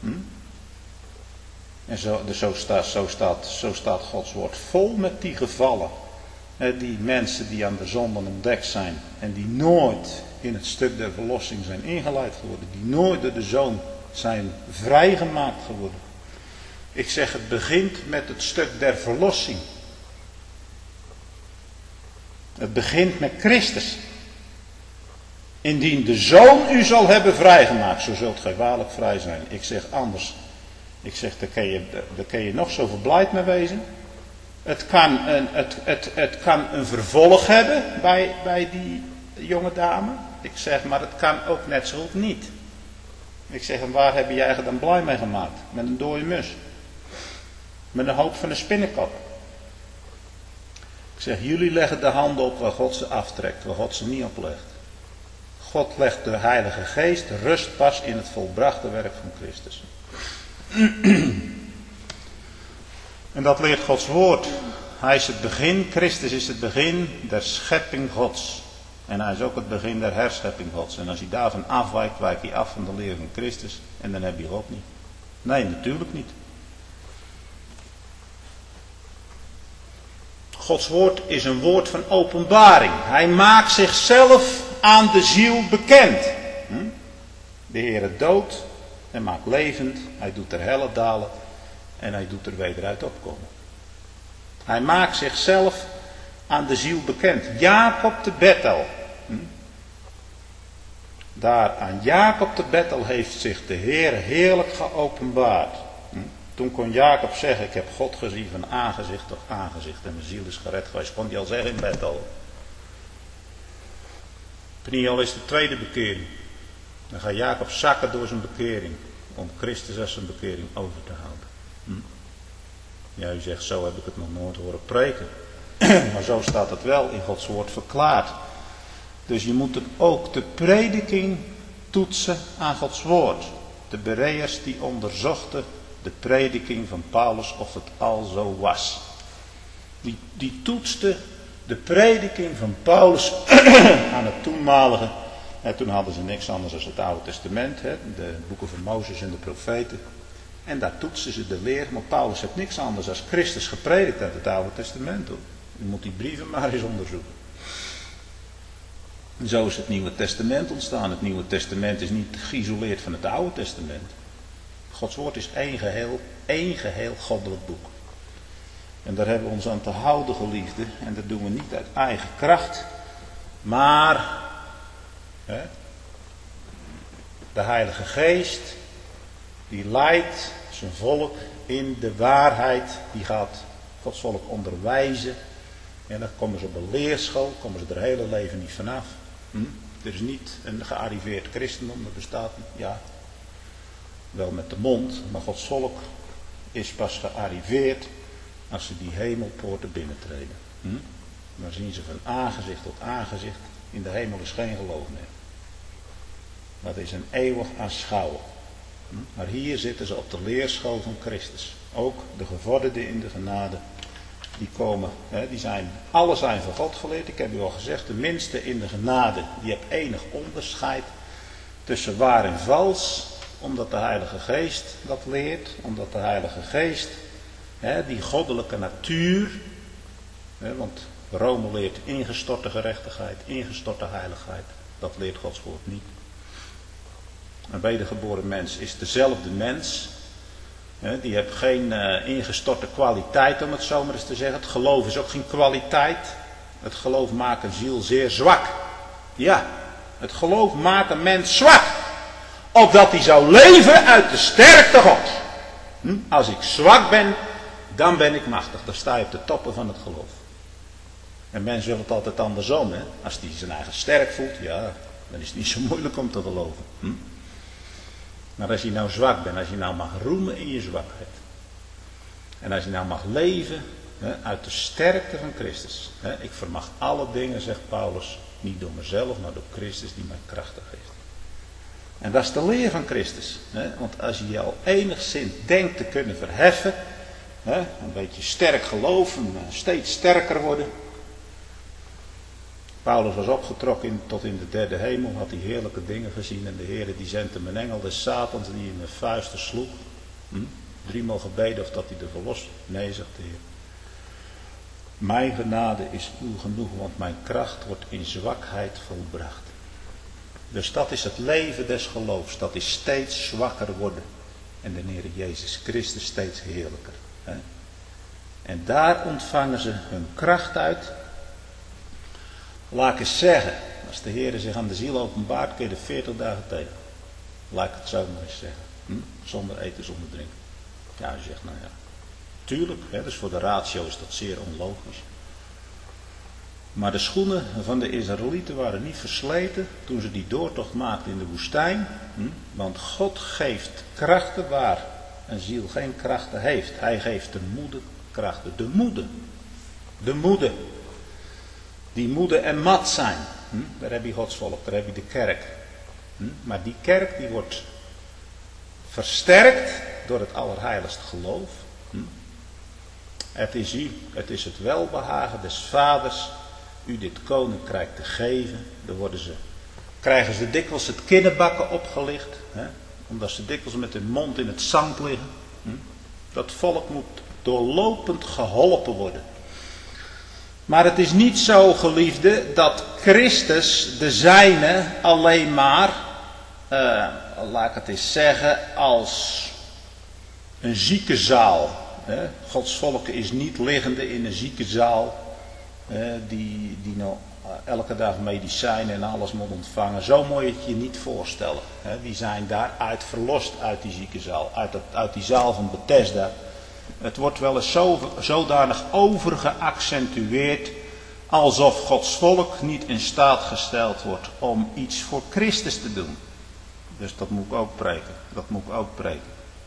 En zo staat Gods woord vol met die gevallen. Die mensen die aan de zonden ontdekt zijn. En die nooit in het stuk der verlossing zijn ingeleid geworden. Die nooit door de Zoon zijn vrijgemaakt geworden. Ik zeg, het begint met het stuk der verlossing. Het begint met Christus. Indien de Zoon u zal hebben vrijgemaakt, zo zult gij waarlijk vrij zijn. Ik zeg anders. Ik zeg, daar kun je nog zo verblijd mee wezen. Het kan een vervolg hebben bij die jonge dame. Ik zeg, maar het kan ook net zo goed niet. Ik zeg, en waar heb je je eigen dan blij mee gemaakt? Met een dode mus. Met een hoop van een spinnenkop. Ik zeg, jullie leggen de handen op waar God ze aftrekt, waar God ze niet oplegt. God legt de Heilige Geest rust pas in het volbrachte werk van Christus. En dat leert Gods woord. Hij is het begin, Christus is het begin der schepping Gods. En hij is ook het begin der herschepping Gods. En als hij daarvan afwijkt, wijkt hij af van de leer van Christus. En dan heb je God niet. Nee, natuurlijk niet. Gods woord is een woord van openbaring. Hij maakt zichzelf aan de ziel bekend. De Heer doodt en maakt levend. Hij doet er helle dalen en hij doet er wederuit opkomen. Hij maakt zichzelf aan de ziel bekend. Jacob de Bethel. Daar aan Jacob de Bethel heeft zich de Heer heerlijk geopenbaard. Toen kon Jacob zeggen, ik heb God gezien van aangezicht tot aangezicht en mijn ziel is gered geweest. Kon hij al zeggen in Bethel. Peniel is de tweede bekering. Dan gaat Jacob zakken door zijn bekering. Om Christus als zijn bekering over te houden. Ja, u zegt, zo heb ik het nog nooit horen preken. Maar zo staat het wel in Gods woord verklaard. Dus je moet ook de prediking toetsen aan Gods woord. De Bereërs die onderzochten de prediking van Paulus of het al zo was. Die toetste de prediking van Paulus aan het toenmalige. En toen hadden ze niks anders dan het Oude Testament, de boeken van Mozes en de profeten. En daar toetsen ze de leer. Maar Paulus heeft niks anders dan Christus gepredikt uit het Oude Testament. Hoor. U moet die brieven maar eens onderzoeken. Zo is het Nieuwe Testament ontstaan. Het Nieuwe Testament is niet geïsoleerd van het Oude Testament. Gods woord is één geheel goddelijk boek. En daar hebben we ons aan te houden, geliefde. En dat doen we niet uit eigen kracht. Maar de Heilige Geest, die leidt zijn volk in de waarheid. Die gaat Gods volk onderwijzen. En dan komen ze op een leerschool, komen ze er hele leven niet vanaf. Er is niet een gearriveerd christendom, dat bestaat niet. Ja, wel met de mond, maar Gods volk is pas gearriveerd als ze die hemelpoorten binnentreden. Dan zien ze van aangezicht tot aangezicht. In de hemel is geen geloof meer. Dat is een eeuwig aanschouwen. Maar hier zitten ze op de leerschool van Christus. Ook de gevorderden in de genade. Die komen, alle zijn van God geleerd. Ik heb u al gezegd, de minste in de genade, die heeft enig onderscheid tussen waar en vals. Omdat de Heilige Geest dat leert. Omdat de Heilige Geest, die goddelijke natuur. Want Rome leert ingestorte gerechtigheid, ingestorte heiligheid. Dat leert Gods woord niet. Een wedergeboren mens is dezelfde mens. Die heeft geen ingestorte kwaliteit, om het zo maar eens te zeggen. Het geloof is ook geen kwaliteit. Het geloof maakt een ziel zeer zwak. Ja, het geloof maakt een mens zwak. Opdat hij zou leven uit de sterkte Gods. Als ik zwak ben, dan ben ik machtig. Dan sta je op de toppen van het geloof. En mensen willen het altijd andersom. Als hij zijn eigen sterk voelt, ja, dan is het niet zo moeilijk om te geloven. Maar als je nou zwak bent, als je nou mag roemen in je zwakheid. En als je nou mag leven uit de sterkte van Christus. Ik vermag alle dingen, zegt Paulus, niet door mezelf, maar door Christus die mij krachtig geeft. En dat is de leer van Christus. Want als je je al enigszins denkt te kunnen verheffen, een beetje sterk geloven, steeds sterker worden. Paulus was opgetrokken tot in de derde hemel, had hij heerlijke dingen gezien. En de Heer die zendt hem een engel des Satans die hem met vuisten sloeg. 3 gebeden of dat hij er verlost. Nee, zegt de Heer. Mijn genade is uw genoeg, want mijn kracht wordt in zwakheid volbracht. Dus dat is het leven des geloofs. Dat is steeds zwakker worden. En de Heer Jezus Christus steeds heerlijker. En daar ontvangen ze hun kracht uit. Laat ik eens zeggen, als de Heer zich aan de ziel openbaart, kun je er 40 dagen tegen. Laat ik het zo maar eens zeggen. Zonder eten, zonder drinken. Ja, je zegt, nou ja. Tuurlijk, dus voor de ratio is dat zeer onlogisch. Maar de schoenen van de Israëlieten waren niet versleten toen ze die doortocht maakten in de woestijn. Want God geeft krachten waar een ziel geen krachten heeft. Hij geeft de moede krachten. De moede. Die moede en mat zijn. Daar heb je Gods volk, daar heb je de kerk. Maar die kerk die wordt versterkt door het allerheiligste geloof. Het is het welbehagen des vaders u dit koninkrijk te geven. Dan krijgen ze dikwijls het kinderbakken opgelicht. Omdat ze dikwijls met hun mond in het zand liggen. Dat volk moet doorlopend geholpen worden. Maar het is niet zo, geliefde, dat Christus de zijne alleen maar, laat ik het eens zeggen, als een ziekenzaal. Gods volk is niet liggende in een ziekenzaal die nou elke dag medicijnen en alles moet ontvangen. Zo moet je het je niet voorstellen. Die zijn daaruit verlost uit die ziekenzaal, uit die zaal van Bethesda. Het wordt wel eens zodanig overgeaccentueerd alsof Gods volk niet in staat gesteld wordt om iets voor Christus te doen. Dus dat moet ik ook preken.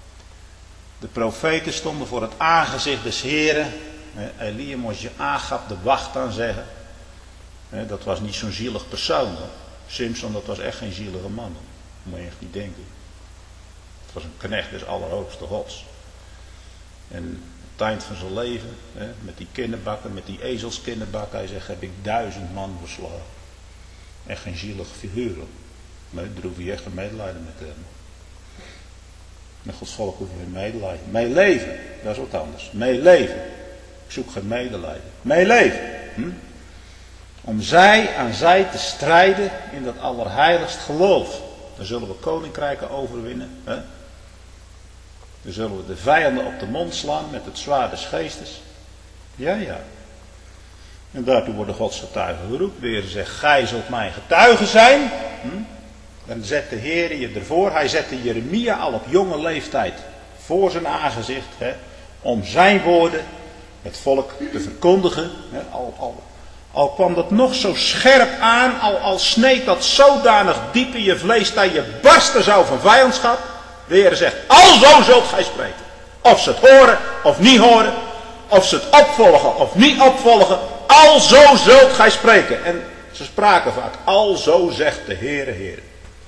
De profeten stonden voor het aangezicht des Heren. Elia moest je Agab de wacht aan zeggen. Dat was niet zo'n zielig persoon. Simpson, dat was echt geen zielige man. Dat moet je echt niet denken. Het was een knecht des allerhoogste gods. En het eind van zijn leven, met die kinderbakken, met die ezelskinderbakken, hij zegt, heb ik 1000 man verslagen. Echt geen zielige figuur. Maar daar hoef je echt een medelijden met te hebben. Met Gods volk hoef je geen medelijden. Meeleven, dat is wat anders. Meeleven. Ik zoek geen medelijden. Meeleven. Om zij aan zij te strijden in dat allerheiligst geloof. Dan zullen we koninkrijken overwinnen. Hè? Dan zullen we de vijanden op de mond slaan met het zwaard des geestes. Ja, ja. En daartoe worden Gods getuigen geroepen. De Heer zegt, gij zult mijn getuigen zijn. Dan zet de Heer je ervoor. Hij zette Jeremia al op jonge leeftijd voor zijn aangezicht. Hè, om zijn woorden het volk te verkondigen. Hè, al kwam dat nog zo scherp aan. Al sneed dat zodanig diep in je vlees dat je barsten zou van vijandschap. De Heer zegt, alzo zult gij spreken. Of ze het horen of niet horen. Of ze het opvolgen of niet opvolgen. Alzo zult gij spreken. En ze spraken vaak. Alzo zegt de Heere, Heere.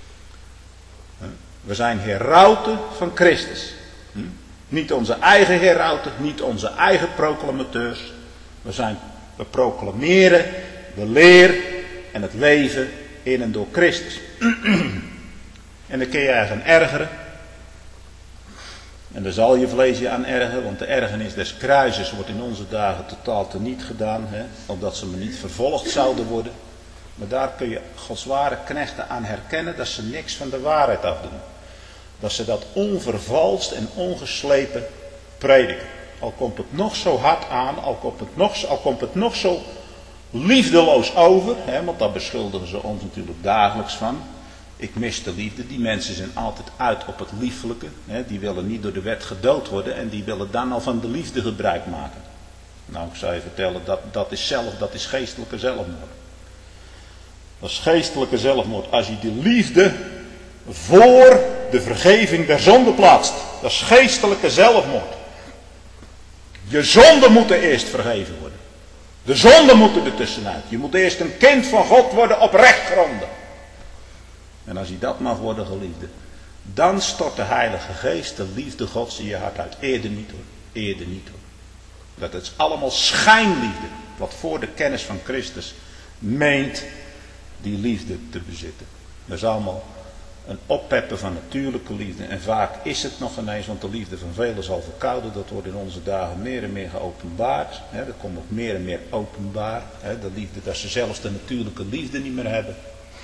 We zijn herauten van Christus. Niet onze eigen herauten. Niet onze eigen proclamateurs. We proclameren de leer en het leven in en door Christus. En dan kun je je gaan ergeren. En daar zal je vlees je aan ergeren, want de ergernis des kruises wordt in onze dagen totaal teniet gedaan, hè, opdat ze maar niet vervolgd zouden worden. Maar daar kun je Gods ware knechten aan herkennen dat ze niks van de waarheid afdoen. Dat ze dat onvervalst en ongeslepen prediken. Al komt het nog zo hard aan, al komt het nog zo liefdeloos over, hè, want daar beschuldigen ze ons natuurlijk dagelijks van. Ik mis de liefde. Die mensen zijn altijd uit op het liefelijke. Hè. Die willen niet door de wet gedood worden. En die willen dan al van de liefde gebruik maken. Nou, ik zou je vertellen, dat is geestelijke zelfmoord. Dat is geestelijke zelfmoord. Als je de liefde voor de vergeving der zonde plaatst. Dat is geestelijke zelfmoord. Je zonden moeten eerst vergeven worden. De zonden moeten er tussenuit. Je moet eerst een kind van God worden op rechtgronden. En als je dat mag worden, geliefde, dan stort de Heilige Geest de liefde Gods in je hart uit. Eerder niet hoor. Eerder niet hoor. Dat is allemaal schijnliefde. Wat voor de kennis van Christus meent die liefde te bezitten. Dat is allemaal een oppeppen van natuurlijke liefde. En vaak is het nog ineens, want de liefde van velen zal verkouden. Dat wordt in onze dagen meer en meer geopenbaard. Dat komt ook meer en meer openbaar. De liefde, dat ze zelfs de natuurlijke liefde niet meer hebben.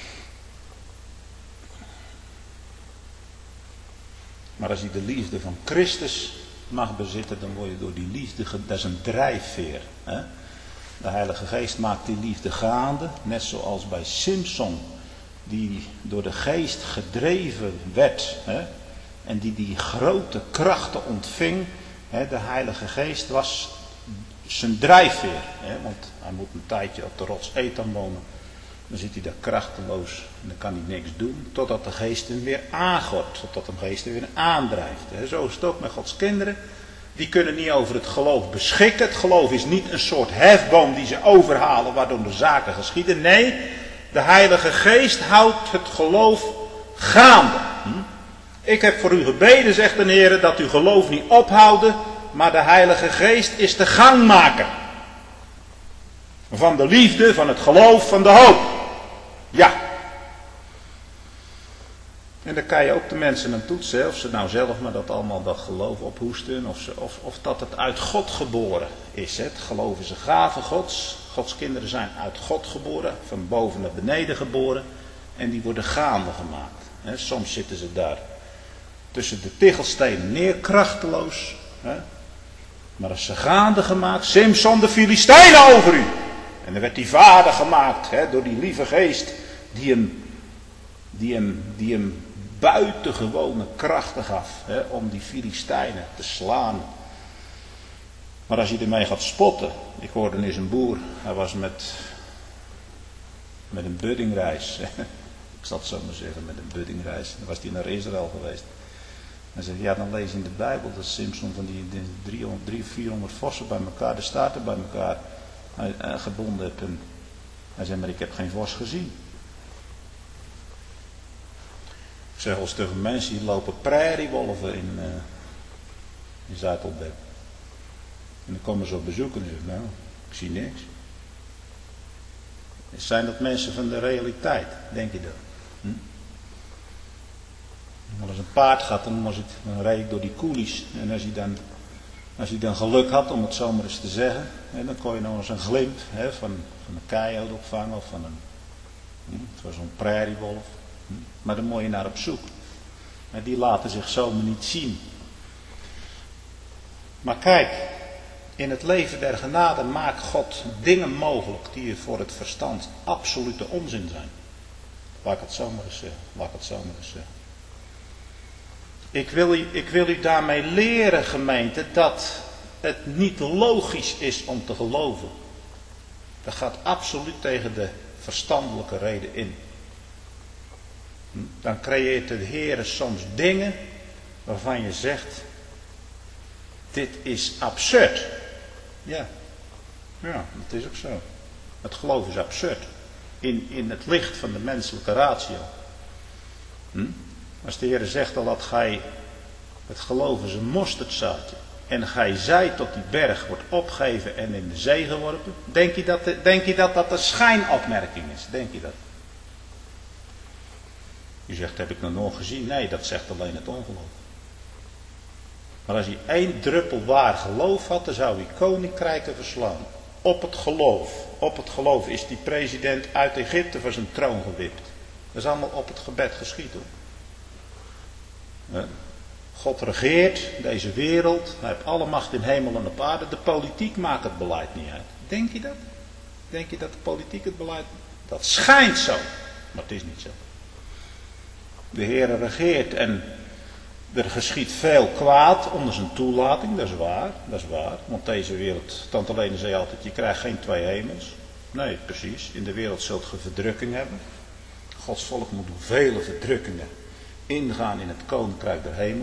Maar als je de liefde van Christus mag bezitten, dan word je door die liefde, dat is een drijfveer. Hè? De Heilige Geest maakt die liefde gaande, net zoals bij Simson, die door de Geest gedreven werd. Hè? En die grote krachten ontving. Hè? De Heilige Geest was zijn drijfveer. Hè? Want hij moet een tijdje op de rots Ethan wonen. Dan zit hij daar krachteloos en dan kan hij niks doen. Totdat de geest hem weer aangort. Totdat de geest hem weer aandrijft. Zo is het ook met Gods kinderen. Die kunnen niet over het geloof beschikken. Het geloof is niet een soort hefboom die ze overhalen waardoor de zaken geschieden. Nee, de Heilige Geest houdt het geloof gaande. Ik heb voor u gebeden, zegt de Heer, dat uw geloof niet ophouden. Maar de Heilige Geest is de gangmaker. Van de liefde, van het geloof, van de hoop. Ja. En dan kan je ook de mensen aan toetsen. Of ze nou zelf maar dat allemaal dat geloof ophoesten. Of dat het uit God geboren is. Het geloof is een gave Gods. Gods kinderen zijn uit God geboren. Van boven naar beneden geboren. En die worden gaande gemaakt. Soms zitten ze daar tussen de tichelstenen neer, krachteloos. Maar als ze gaande gemaakt. Simson de Filistijnen over u. En dan werd hij vader gemaakt door die lieve geest die hem buitengewone krachten gaf om die Filistijnen te slaan. Maar als je ermee gaat spotten. Ik hoorde eens een boer, hij was met een buddingreis. Ik zal het zo maar zeggen, met een buddingreis. Dan was hij naar Israël geweest. Hij zegt, ja, dan lees je in de Bijbel dat Simson van die 300, 400 vossen bij elkaar, de staarten bij elkaar gebonden heeft. En hij zei, maar ik heb geen vos gezien. Ik zeg als tegen mensen, hier lopen prairiewolven in Zuidelbek. En dan komen ze op bezoek en zeggen, nou, ik zie niks. Zijn dat mensen van de realiteit, denk je dat? Maar als een paard gaat, dan rijd ik door die koelies. En als je dan Als hij dan geluk had, om het zo maar eens te zeggen, dan kon je nog eens een glimp van een keihard opvangen of van zo'n prairiewolf. Maar dan moet je naar op zoek. Maar die laten zich zomaar niet zien. Maar kijk, in het leven der genade maakt God dingen mogelijk die voor het verstand absolute onzin zijn. Laat ik het zo maar eens zeggen. Ik wil u daarmee leren, gemeente, dat het niet logisch is om te geloven. Dat gaat absoluut tegen de verstandelijke reden in. Dan creëert de Heer soms dingen waarvan je zegt, dit is absurd. Ja, dat is ook zo. Het geloof is absurd. In het licht van de menselijke ratio. Als de Heer zegt al dat gij, het geloof is een mosterdzaadje. En gij zij tot die berg wordt opgegeven en in de zee geworpen. Denk je dat een schijnopmerking is? Denk je dat? U zegt, heb ik nog nooit gezien? Nee, dat zegt alleen het ongeloof. Maar als hij 1 druppel waar geloof had, dan zou hij koninkrijken verslaan. Op het geloof is die president uit Egypte van zijn troon gewipt. Dat is allemaal op het gebed geschied, hoor. God regeert deze wereld. Hij heeft alle macht in hemel en op aarde. De politiek maakt het beleid niet uit. Denk je dat? Denk je dat de politiek het beleid... Dat schijnt zo, maar het is niet zo. De Heer regeert en er geschiet veel kwaad onder zijn toelating. Dat is waar. Want deze wereld, Tante Lene zei altijd, je krijgt geen 2 hemels. Nee, precies. In de wereld zult je verdrukking hebben. Gods volk moet door vele verdrukkingen ingaan in het koninkrijk der hemel.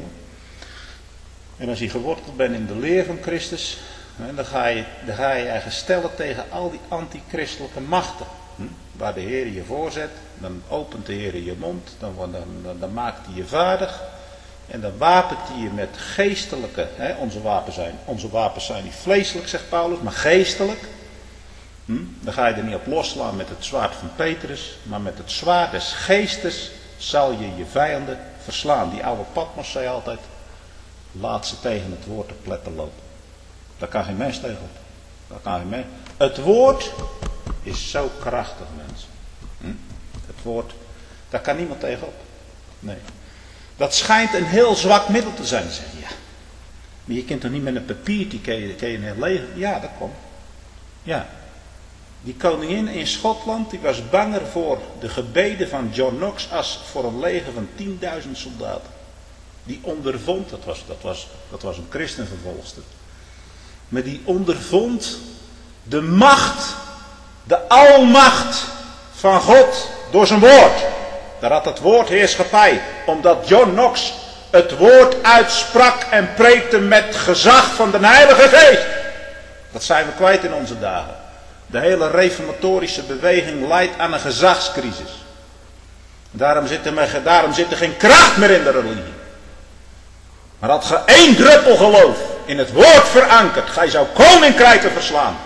En als je geworteld bent in de leer van Christus, dan ga je je stellen tegen al die antichristelijke machten. Waar de Heer je voorzet, dan opent de Heer je mond, dan maakt hij je vaardig. En dan wapent hij je met geestelijke, onze wapens zijn niet vleeselijk, zegt Paulus, maar geestelijk. Dan ga je er niet op losslaan met het zwaard van Petrus, maar met het zwaard des geestes zal je je vijanden verslaan. Die oude Patmos zei altijd, laat ze tegen het woord te pletten lopen. Daar kan geen mens tegen op. Het woord is zo krachtig, mensen. Het woord, daar kan niemand tegen op. Nee. Dat schijnt een heel zwak middel te zijn, zeg je. Ja. Maar je kunt toch niet met een papiertje, ken je een heel leger? Ja, dat komt. Ja. Die koningin in Schotland, die was banger voor de gebeden van John Knox als voor een leger van 10.000 soldaten. Die ondervond, dat was een christenvervolgster. Maar die ondervond de macht, de almacht van God door zijn woord. Daar had het woord heerschappij, omdat John Knox het woord uitsprak en preekte met gezag van de Heilige Geest. Dat zijn we kwijt in onze dagen. De hele reformatorische beweging leidt aan een gezagscrisis. Daarom zit er geen kracht meer in de religie. Maar had ge 1 druppel geloof in het woord verankerd, gij zou koninkrijken verslaan.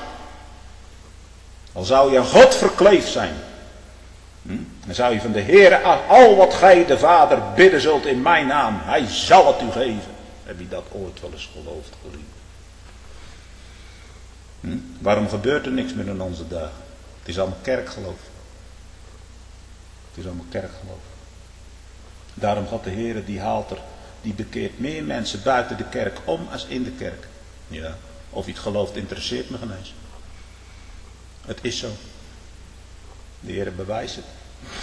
Al zou je aan God verkleefd zijn. Dan zou je van de Heere, al wat gij de Vader bidden zult in mijn naam, hij zal het u geven. Heb je dat ooit wel eens geloofd, geliefd? Waarom gebeurt er niks meer in onze dagen? Het is allemaal kerkgeloof. Daarom gaat de Heere, die bekeert meer mensen buiten de kerk om als in de kerk. Ja, of je het gelooft interesseert me geen eens. Het is zo. De Heere bewijst het.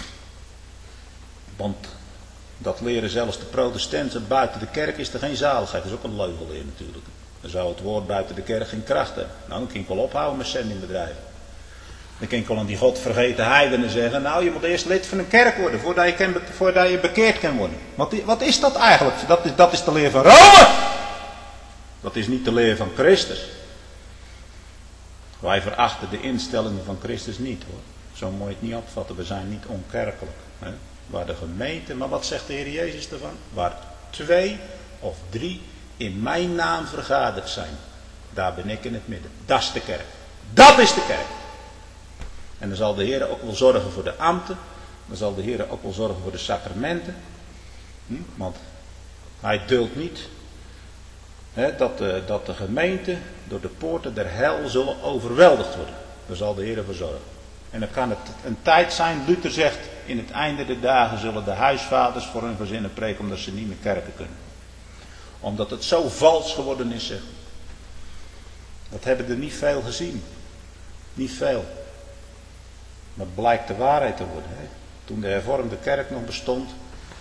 Want dat leren zelfs de protestanten buiten de kerk is er geen zaligheid. Dat is ook een leugenleer natuurlijk. Dan zou het woord buiten de kerk geen kracht hebben. Nou, dan kan ik wel ophouden met zendingbedrijven. Dan kan ik wel aan die godvergeten heidenen zeggen, nou, je moet eerst lid van een kerk worden voordat je bekeerd kan worden. Wat is dat eigenlijk? Dat is de leer van Rome. Dat is niet de leer van Christus. Wij verachten de instellingen van Christus niet, hoor. Zo moet je het niet opvatten. We zijn niet onkerkelijk. Hè? Waar de gemeente, maar wat zegt de Heer Jezus ervan? Waar 2 of 3 in mijn naam vergaderd zijn. Daar ben ik in het midden. Dat is de kerk. Dat is de kerk. En dan zal de Heer ook wel zorgen voor de ambten. Dan zal de Heer ook wel zorgen voor de sacramenten. Want hij duldt niet Dat de gemeente door de poorten der hel zullen overweldigd worden. Daar zal de Heer voor zorgen. En dan kan het een tijd zijn, Luther zegt, in het einde der dagen zullen de huisvaders voor hun gezinnen preken omdat ze niet meer kerken kunnen. Omdat het zo vals geworden is, zeg. Dat hebben er niet veel gezien. Niet veel. Maar het blijkt de waarheid te worden. Hè. Toen de hervormde kerk nog bestond.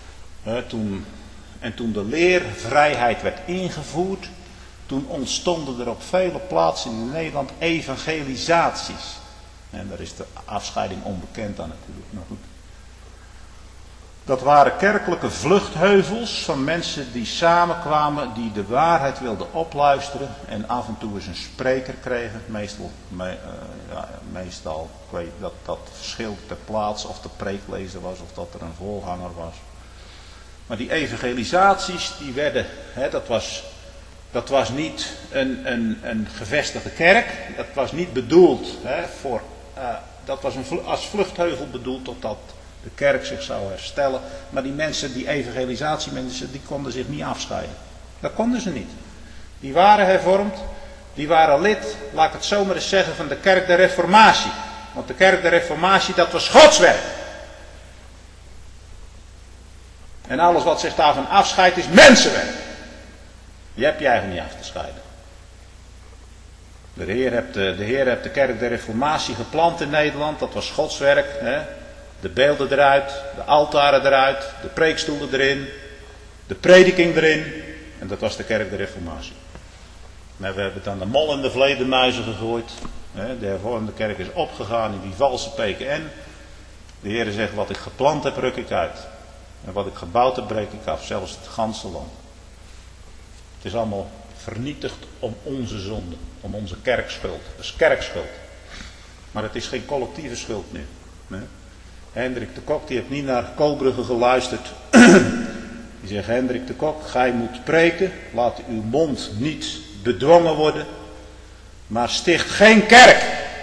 Toen de leervrijheid werd ingevoerd. Toen ontstonden er op vele plaatsen in Nederland evangelisaties. En daar is de afscheiding onbekend aan natuurlijk. Maar goed. Dat waren kerkelijke vluchtheuvels van mensen die samenkwamen, die de waarheid wilden opluisteren en af en toe eens een spreker kregen. Meestal, ik weet dat verschilt per plaats of de preeklezer was of dat er een voorganger was. Maar die evangelisaties, die werden, dat was niet een gevestigde kerk, dat was niet bedoeld dat was als vluchtheuvel bedoeld totdat de kerk zich zou herstellen. Maar die mensen, die evangelisatiemensen, die konden zich niet afscheiden. Dat konden ze niet. Die waren hervormd, die waren lid, laat ik het zo maar eens zeggen, van de kerk der Reformatie. Want de kerk der Reformatie, dat was Gods werk. En alles wat zich daarvan afscheidt is mensenwerk. Die heb je eigenlijk niet af te scheiden. De Heer heeft de kerk der Reformatie geplant in Nederland, dat was Gods werk. Hè? De beelden eruit, de altaren eruit, de preekstoelen erin, de prediking erin. En dat was de kerk der Reformatie. Maar we hebben het aan de mol en de vleermuizen gegooid. De hervormde kerk is opgegaan in die valse PKN. De Heer zegt, wat ik geplant heb, ruk ik uit. En wat ik gebouwd heb, breek ik af. Zelfs het ganse land. Het is allemaal vernietigd om onze zonde. Om onze kerkschuld. Dat is kerkschuld. Maar het is geen collectieve schuld meer. Nee. Hendrik de Kok, die heeft niet naar Kobrugge geluisterd. Die zegt, Hendrik de Kok, gij moet preken. Laat uw mond niet bedwongen worden. Maar sticht geen kerk.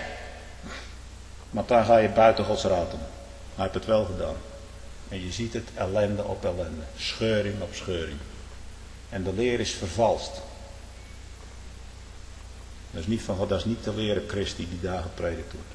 Want dan ga je buiten Gods raad om. Hij heeft het wel gedaan. En je ziet het ellende op ellende. Scheuring op scheuring. En de leer is vervalst. Dat is niet van God, dat is niet de leren Christi die daar gepredikt wordt.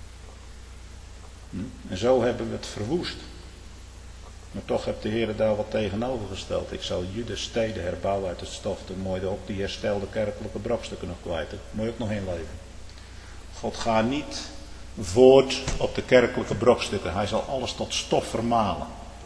En zo hebben we het verwoest. Maar toch heeft de Heer daar wat tegenover gesteld. Ik zal Judas steden herbouwen uit het stof. Dan moet je ook die herstelde kerkelijke brokstukken nog kwijt. Daar moet je ook nog in leven. God gaat niet voort op de kerkelijke brokstukken. Hij zal alles tot stof vermalen.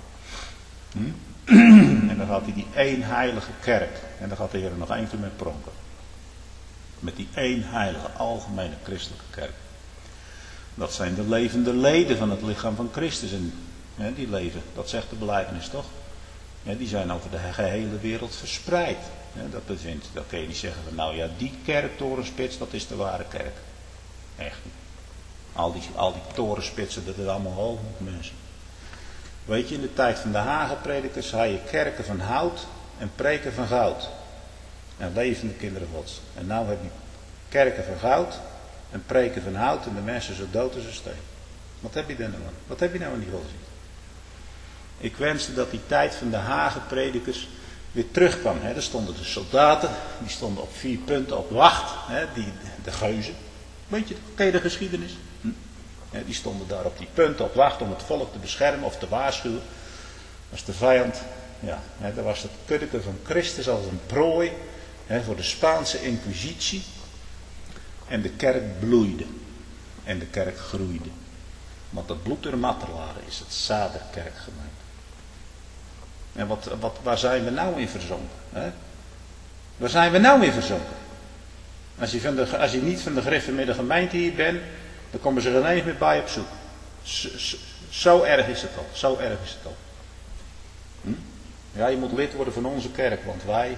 En dan gaat hij die één heilige kerk. En dan gaat de Heer er nog één keer mee pronken. Met die één heilige algemene christelijke kerk. Dat zijn de levende leden van het lichaam van Christus. En die leven, dat zegt de belijdenis toch? Die zijn over de gehele wereld verspreid. Dat kun je niet zeggen van nou ja, die kerktorenspits, dat is de ware kerk. Echt niet. Al die torenspitsen, dat is allemaal hoogmoed mensen. Weet je, in de tijd van de Hagenpredikers had je kerken van hout en preken van goud. En levende kinderen Gods. En nou heb je kerken van goud en preken van hout en de mensen zo dood als een steen. Wat heb je daar nou aan? Wat heb je nou aan die God gezien? Ik wenste dat die tijd van de Hagenpredikers weer terugkwam. Er stonden de soldaten, die stonden op 4 punten op wacht. De geuzen. Weet je, ken je de geschiedenis? Die stonden daar op die punten op wacht om het volk te beschermen of te waarschuwen. Als de vijand, daar was het kuddeke van Christus als een prooi voor de Spaanse inquisitie. En de kerk bloeide. En de kerk groeide. Want het bloed der martelaren is het zaad der kerkgemeente. En waar zijn we nou in verzonken? Waar zijn we nou in verzonken? Als je niet van de gereformeerde gemeente hier bent, dan komen ze er ineens meer bij op zoek. Zo erg is het al. Zo erg is het al. Ja, je moet lid worden van onze kerk, want wij,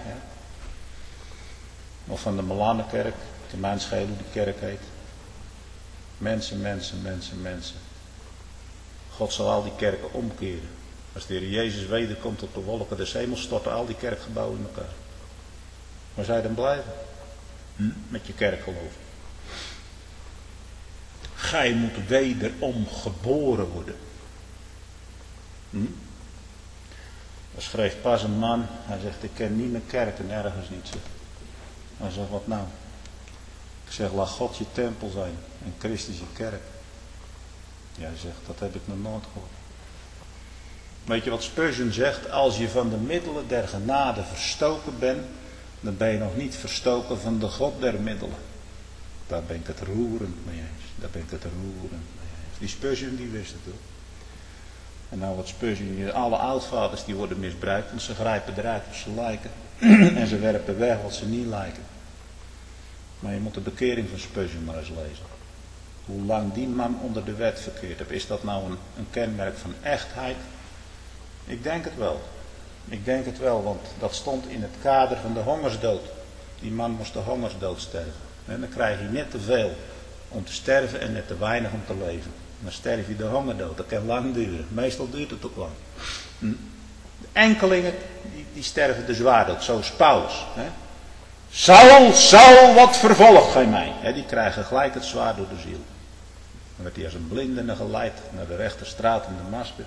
of van de Melanenkerk, de Mijnschelen hoe die kerk heet. Mensen. God zal al die kerken omkeren. Als de Heer Jezus wederkomt op de wolken des hemels, storten al die kerkgebouwen in elkaar. Waar zou je dan blijven? Met je kerkgeloof. Gij moet wederom geboren worden. Er schreef pas een man, hij zegt, ik ken niet mijn kerk en ergens niet. Hij zegt, wat nou? Ik zeg, laat God je tempel zijn en Christus je kerk. Jij zegt, dat heb ik nog nooit gehoord. Weet je wat Spurgeon zegt? Als je van de middelen der genade verstoken bent, dan ben je nog niet verstoken van de God der middelen. Daar ben ik het roerend mee eens. Daar ben ik het roerend mee eens. Die Spurgeon die wist het hoor. En nou wat Spurgeon, alle oudvaders die worden misbruikt, want ze grijpen eruit wat ze lijken. En ze werpen weg wat ze niet lijken. Maar je moet de bekering van Spurgeon maar eens lezen. Hoe lang die man onder de wet verkeerd heeft. Is dat nou een kenmerk van echtheid? Ik denk het wel. Ik denk het wel, want dat stond in het kader van de hongersdood. Die man moest de hongersdood sterven. En dan krijg je net te veel om te sterven en net te weinig om te leven. Dan sterf je de hongerdood. Dat kan lang duren. Meestal duurt het ook lang. De enkelingen die sterven de zwaardood. Zo is Paulus. Saul, wat vervolgt gij mij? Die krijgen gelijk het zwaard door de ziel. Dan werd hij als een blindene geleid naar de rechte straat in Damascus.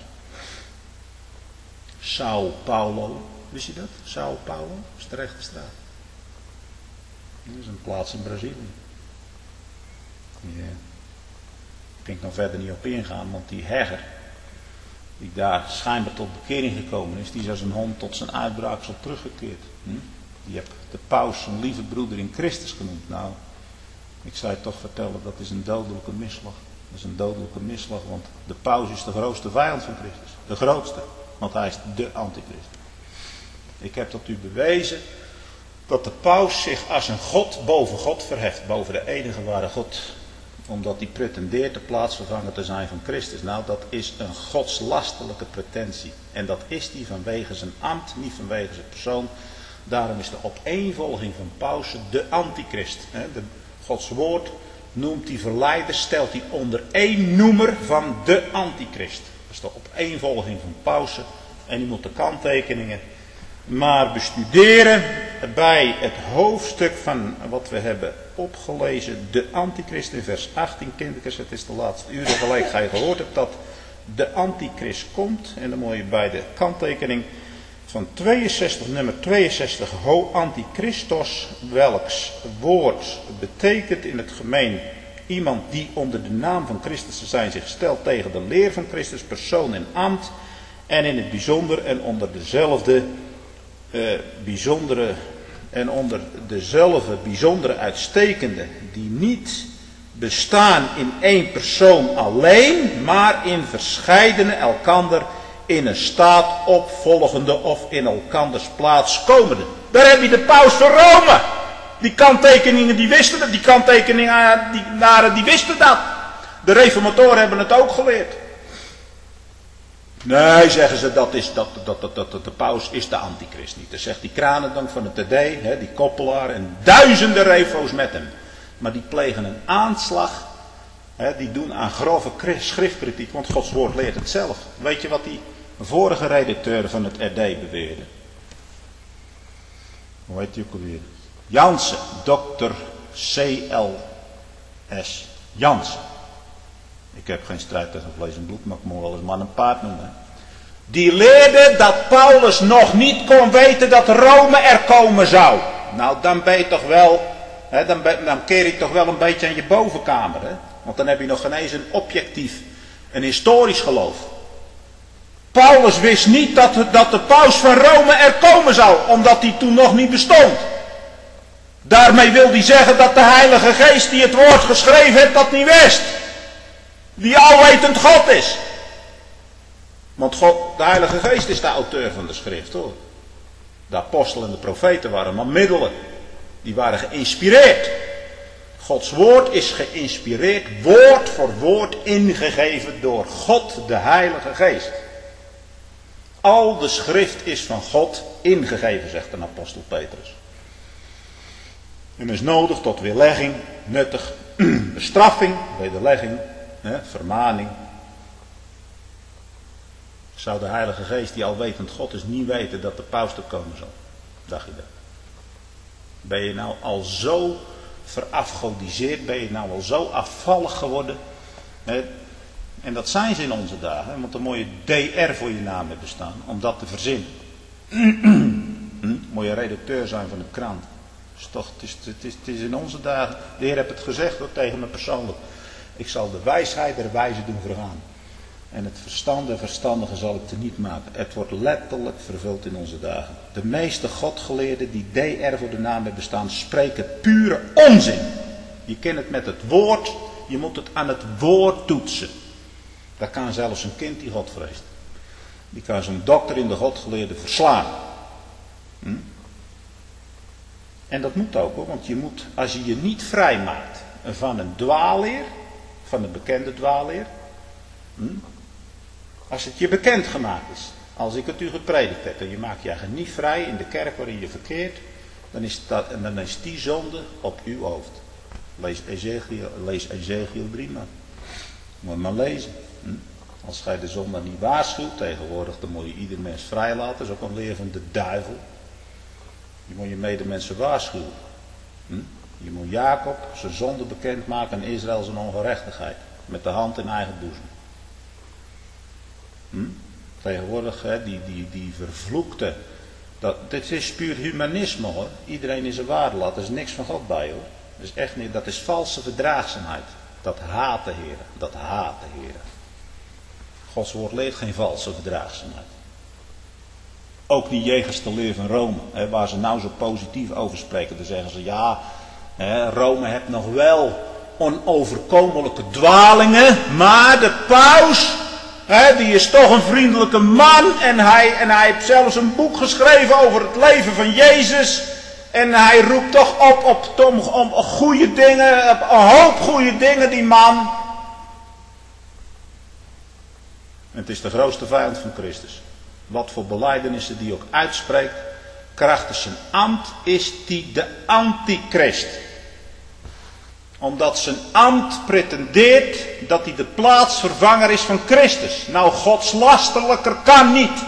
Sao Paulo, wist je dat? Sao Paulo, dat is de rechte straat. Dat is een plaats in Brazilië. Ja. Ik denk nog verder niet op ingaan, want die Hegger, die daar schijnbaar tot bekering gekomen is, die is als een hond tot zijn uitbraaksel teruggekeerd. Die heeft de paus een lieve broeder in Christus genoemd. Nou, ik zou je toch vertellen, dat is een dodelijke misslag. Dat is een dodelijke misslag, want de paus is de grootste vijand van Christus. De grootste. Want hij is de antichrist. Ik heb tot u bewezen dat de paus zich als een God boven God verheft. Boven de enige ware God. Omdat hij pretendeert de plaatsvervanger te zijn van Christus. Nou, dat is een godslastelijke pretentie. En dat is die vanwege zijn ambt, niet vanwege zijn persoon. Daarom is de opeenvolging van pausen de antichrist. Gods woord noemt die verleider, stelt hij onder één noemer van de antichrist. Dat is de opeenvolging van pausen. En u moet de kanttekeningen maar bestuderen bij het hoofdstuk van wat we hebben opgelezen. De antichrist in vers 18, kindertjes. Het is de laatste uren gelijk gij gehoord hebt dat de antichrist komt. En dan moet je bij de kanttekening van 62, nummer 62, ho antichristos, welks woord betekent in het gemeen iemand die onder de naam van Christus te zijn zich stelt tegen de leer van Christus, persoon en ambt. En in het bijzonder en onder dezelfde bijzondere uitstekende, die niet bestaan in één persoon alleen, maar in verscheidene elkander in een staat opvolgende of in elkanders plaats komende. Daar heb je de paus van Rome. Die kanttekeningen die wisten dat, die kanttekenaren die wisten dat. De reformatoren hebben het ook geleerd. Nee, zeggen ze, de paus is de antichrist niet. Dat zegt die Kranendonk van de TD, die koppelaar en duizenden refo's met hem. Maar die plegen een aanslag, die doen aan grove schriftkritiek, want Gods woord leert het zelf. Weet je wat die vorige redacteur van het RD beweerde? Hoe heet die ook alweer? Jansen, dokter C.L.S. Jansen. Ik heb geen strijd tegen vlees en bloed, maar ik moet wel eens man en paard noemen. Die leerde dat Paulus nog niet kon weten dat Rome er komen zou. Nou, dan ben je toch wel, dan keer je toch wel een beetje aan je bovenkamer. Hè? Want dan heb je nog geen eens een objectief, een historisch geloof. Paulus wist niet dat de paus van Rome er komen zou, omdat hij toen nog niet bestond. Daarmee wil hij zeggen dat de Heilige Geest die het woord geschreven heeft, dat niet wist. Die alwetend God is. Want God, de Heilige Geest is de auteur van de schrift hoor. De apostelen en de profeten waren maar middelen. Die waren geïnspireerd. Gods woord is geïnspireerd, woord voor woord ingegeven door God de Heilige Geest. Al de schrift is van God ingegeven, zegt de apostel Petrus. En is nodig tot weerlegging, nuttig, bestraffing, wederlegging, vermaning. Zou de Heilige Geest, die alwetend God is, niet weten dat de paus er komen zal? Dacht je dat? Ben je nou al zo verafgodiseerd? Ben je nou al zo afvallig geworden? En dat zijn ze in onze dagen. Want een mooie DR voor je naam hebben staan. Om dat te verzinnen. Moet je redacteur zijn van de krant. Het is in onze dagen. De Heer heeft het gezegd hoor, tegen me persoonlijk. Ik zal de wijsheid der wijze doen vergaan. En het verstand der verstandigen zal ik teniet maken. Het wordt letterlijk vervuld in onze dagen. De meeste godgeleerden die DR voor de naam hebben staan, spreken pure onzin. Je kent het met het woord, je moet het aan het woord toetsen. Dat kan zelfs een kind die God vreest. Die kan zo'n dokter in de godgeleerde verslaan. En dat moet ook hoor, want je moet, als je je niet vrij maakt van een dwaalleer, van een bekende dwaalleer, als het je bekend gemaakt is, als ik het u gepredikt heb en je maakt je eigen niet vrij in de kerk waarin je verkeert, dan is die zonde op uw hoofd. Lees Ezekiel 3 maar. Moet je maar lezen. Als gij de zonde niet waarschuwt, tegenwoordig dan moet je ieder mens vrijlaten, dat is ook een leer van de duivel. Je moet je medemensen waarschuwen. Je moet Jacob zijn zonde bekendmaken en Israël zijn ongerechtigheid. Met de hand in eigen boezem. Tegenwoordig, die vervloekte. Dit is puur humanisme hoor. Iedereen is een waardelat. Er is niks van God bij hoor. Dat is echt niet. Dat is valse verdraagzaamheid. Dat haat de Heer. Dat haat de Heer. Gods woord leert geen valse verdraagzaamheid. Ook niet jegens de leer van Rome. Waar ze nou zo positief over spreken. Dan zeggen ze ja. Rome heeft nog wel onoverkomelijke dwalingen. Maar de paus. Die is toch een vriendelijke man. En hij heeft zelfs een boek geschreven over het leven van Jezus. En hij roept toch op om goede dingen. Op een hoop goede dingen die man. En het is de grootste vijand van Christus. Wat voor belijdenissen die ook uitspreekt. Krachtens zijn ambt is die de antichrist. Omdat zijn ambt pretendeert dat hij de plaatsvervanger is van Christus. Nou, godslasterlijker kan niet.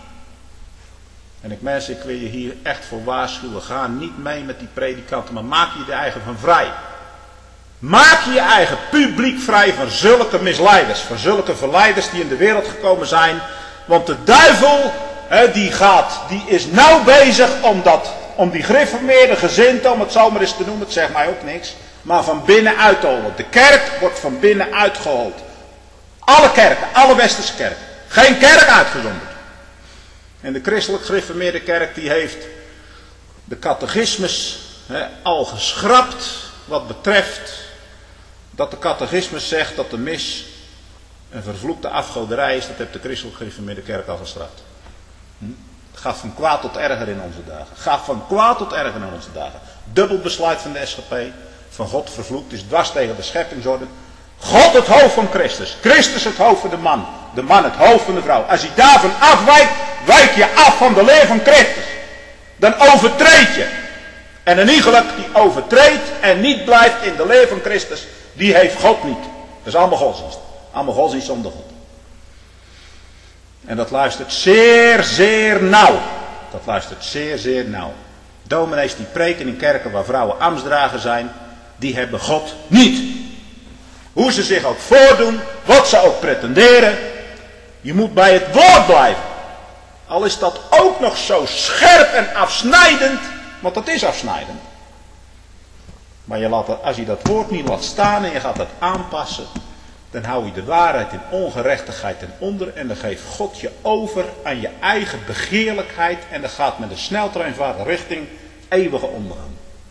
En ik wil je hier echt voor waarschuwen. Ga niet mee met die predikanten, maar maak je eigen van vrij. Maak je eigen publiek vrij van zulke misleiders. Van zulke verleiders die in de wereld gekomen zijn. Want de duivel, die is nou bezig om die gereformeerde gezinten, om het zo maar eens te noemen, het zegt mij ook niks. Maar van binnen uit te holen. De kerk wordt van binnen uitgehold. Alle kerken, alle westerse kerken. Geen kerk uitgezonderd. En de christelijk gereformeerde kerk die heeft de catechismus al geschrapt. Wat betreft dat de catechismus zegt dat de mis een vervloekte afgoderij is. Dat heeft de christelijk gereformeerde kerk al geschrapt. Het gaat van kwaad tot erger in onze dagen. Gaat van kwaad tot erger in onze dagen. Dubbel besluit van de SGP. Van God vervloekt is dwars tegen de scheppingsorde. God het hoofd van Christus. Christus het hoofd van de man. De man het hoofd van de vrouw. Als je daarvan afwijkt, wijk je af van de leer van Christus. Dan overtreed je. En een iegelijk die overtreedt en niet blijft in de leer van Christus, die heeft God niet. Dat is allemaal godsdienst. Allemaal godsdienst zonder God. En dat luistert zeer, zeer nauw. Dat luistert zeer, zeer nauw. Dominees die preken in kerken waar vrouwen ambtsdrager zijn, die hebben God niet. Hoe ze zich ook voordoen, wat ze ook pretenderen. Je moet bij het woord blijven. Al is dat ook nog zo scherp en afsnijdend, want dat is afsnijdend. Maar als je dat woord niet laat staan en je gaat dat aanpassen, dan hou je de waarheid in ongerechtigheid ten onder en dan geeft God je over aan je eigen begeerlijkheid en dan gaat met een sneltreinvaart richting eeuwige ondergang.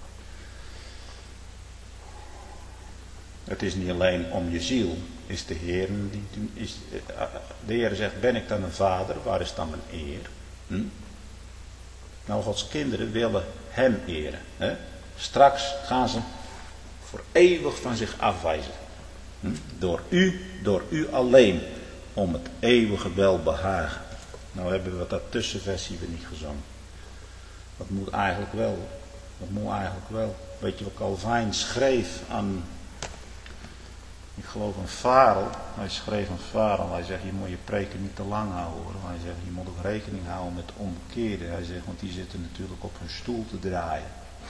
Het is niet alleen om je ziel, is de Heer, de Heer zegt, ben ik dan een vader, waar is dan mijn eer? Nou, Gods kinderen willen hem eren. Straks gaan ze voor eeuwig van zich afwijzen. Door u alleen, om het eeuwige welbehagen. Nou hebben we wat dat tussenversie weer niet gezongen. Dat moet eigenlijk wel. Dat moet eigenlijk wel. Weet je wat Calvijn schreef aan, ik geloof een Farel. Hij schreef een Farel. Hij zegt, je moet je preken niet te lang houden hoor. Hij zegt, je moet ook rekening houden met ombekeerden. Hij zegt, want die zitten natuurlijk op hun stoel te draaien.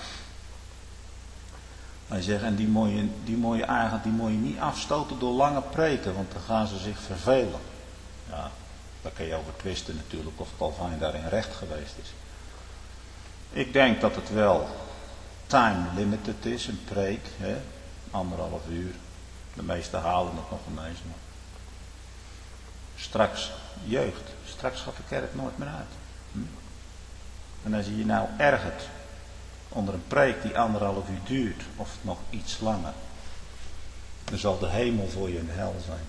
Hij zegt, en die moet je niet afstoten door lange preken, want dan gaan ze zich vervelen. Ja, daar kun je over twisten natuurlijk of Calvijn daarin recht geweest is. Ik denk dat het wel time limited is, een preek, hè? 1,5 uur. De meesten halen het nog ineens. Maar straks, jeugd, straks gaat de kerk nooit meer uit. En als je je nou ergert onder een preek die 1,5 uur duurt, of nog iets langer, dan zal de hemel voor je een hel zijn.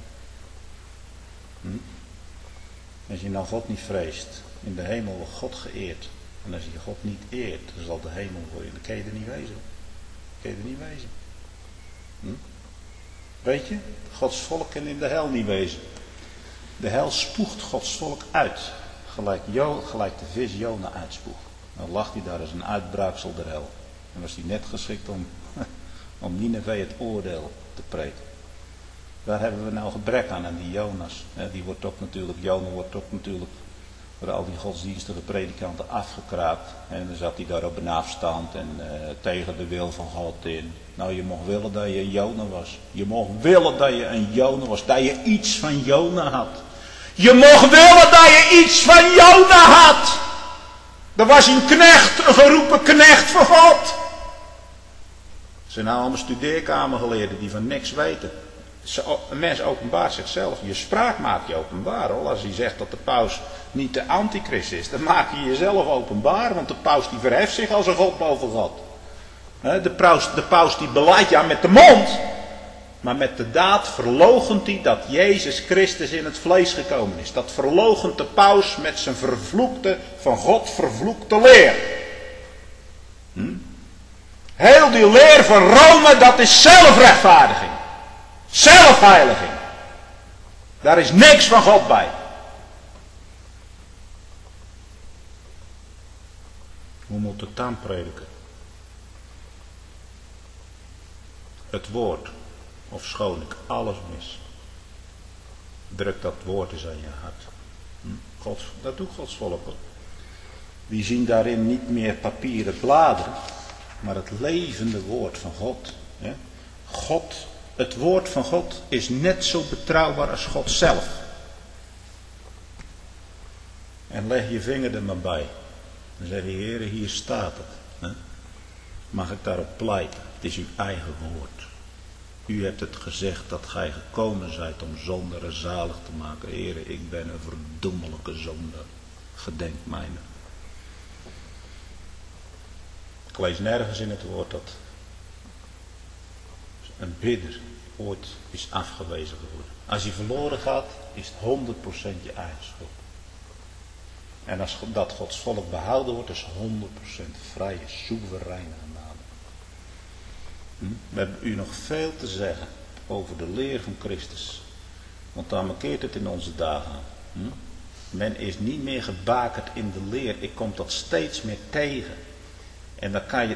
Als je nou God niet vreest, in de hemel wordt God geëerd. En als je God niet eert, dan zal de hemel voor je, dan kun je er niet wezen. Kun je er niet wezen. Weet je, Gods volk kan in de hel niet wezen. De hel spoegt Gods volk uit. Gelijk de vis Jona uitspoegt. Dan lag hij daar als een uitbraaksel der hel. En was hij net geschikt om Nineve het oordeel te preken. Daar hebben we nou gebrek aan die Jonas. Jona wordt ook natuurlijk door al die godsdienstige predikanten afgekraapt. En dan zat hij daar op een afstand en tegen de wil van God in. Nou, je mocht willen dat je een Jona was. Je mocht willen dat je een Jona was. Dat je iets van Jona had. Je mocht willen dat je iets van Jona had. Er was een knecht, een geroepen knecht van God. Ze zijn nou allemaal studeerkamergeleerden die van niks weten. Een mens openbaart zichzelf. Je spraak maakt je openbaar. Hoor. Als hij zegt dat de paus niet de antichrist is, dan maak je jezelf openbaar. Want de paus die verheft zich als een God boven God. De paus die beleidt ja met de mond. Maar met de daad verloochent hij dat Jezus Christus in het vlees gekomen is. Dat verloochent de paus met zijn vervloekte, van God vervloekte leer. Heel die leer van Rome, dat is zelfrechtvaardiging. Zelfheiliging. Daar is niks van God bij. Hoe moet het dan prediken? Het woord, of schoon ik alles mis. Druk dat woord eens aan je hart. Dat doet Gods volk. Die zien daarin niet meer papieren bladeren, maar het levende woord van God. Het woord van God is net zo betrouwbaar als God zelf. En leg je vinger er maar bij. Dan zeg je, Heere, hier staat het. Mag ik daarop pleiten? Het is uw eigen woord. U hebt het gezegd dat gij gekomen zijt om zondaren zalig te maken. Heere, ik ben een verdoemelijke zondaar. Gedenk mij. Ik lees nergens in het woord dat een bidder ooit is afgewezen geworden. Als hij verloren gaat, is het 100% je eigen schuld. En als dat Gods volk behouden wordt, is 100% vrije, soevereine genade. We hebben u nog veel te zeggen over de leer van Christus. Want daar markeert het in onze dagen. Men is niet meer gebakerd in de leer. Ik kom dat steeds meer tegen. En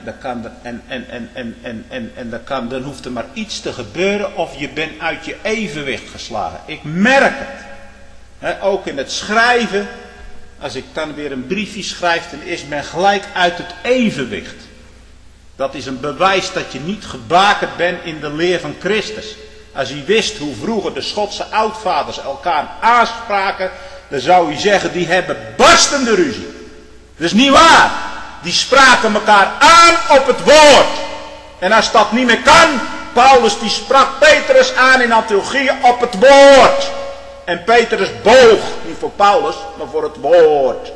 dan hoeft er maar iets te gebeuren of je bent uit je evenwicht geslagen. Ik merk het. Ook in het schrijven. Als ik dan weer een briefje schrijf, dan is men gelijk uit het evenwicht. Dat is een bewijs dat je niet gebakerd bent in de leer van Christus. Als u wist hoe vroeger de Schotse oudvaders elkaar aanspraken, dan zou u zeggen, die hebben barstende ruzie. Dat is niet waar. Die spraken elkaar aan op het woord. En als dat niet meer kan, Paulus die sprak Petrus aan in Antiochië op het woord. En Petrus boog, niet voor Paulus, maar voor het woord.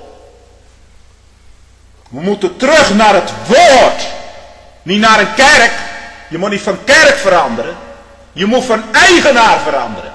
We moeten terug naar het woord. Niet naar een kerk. Je moet niet van kerk veranderen. Je moet van eigenaar veranderen.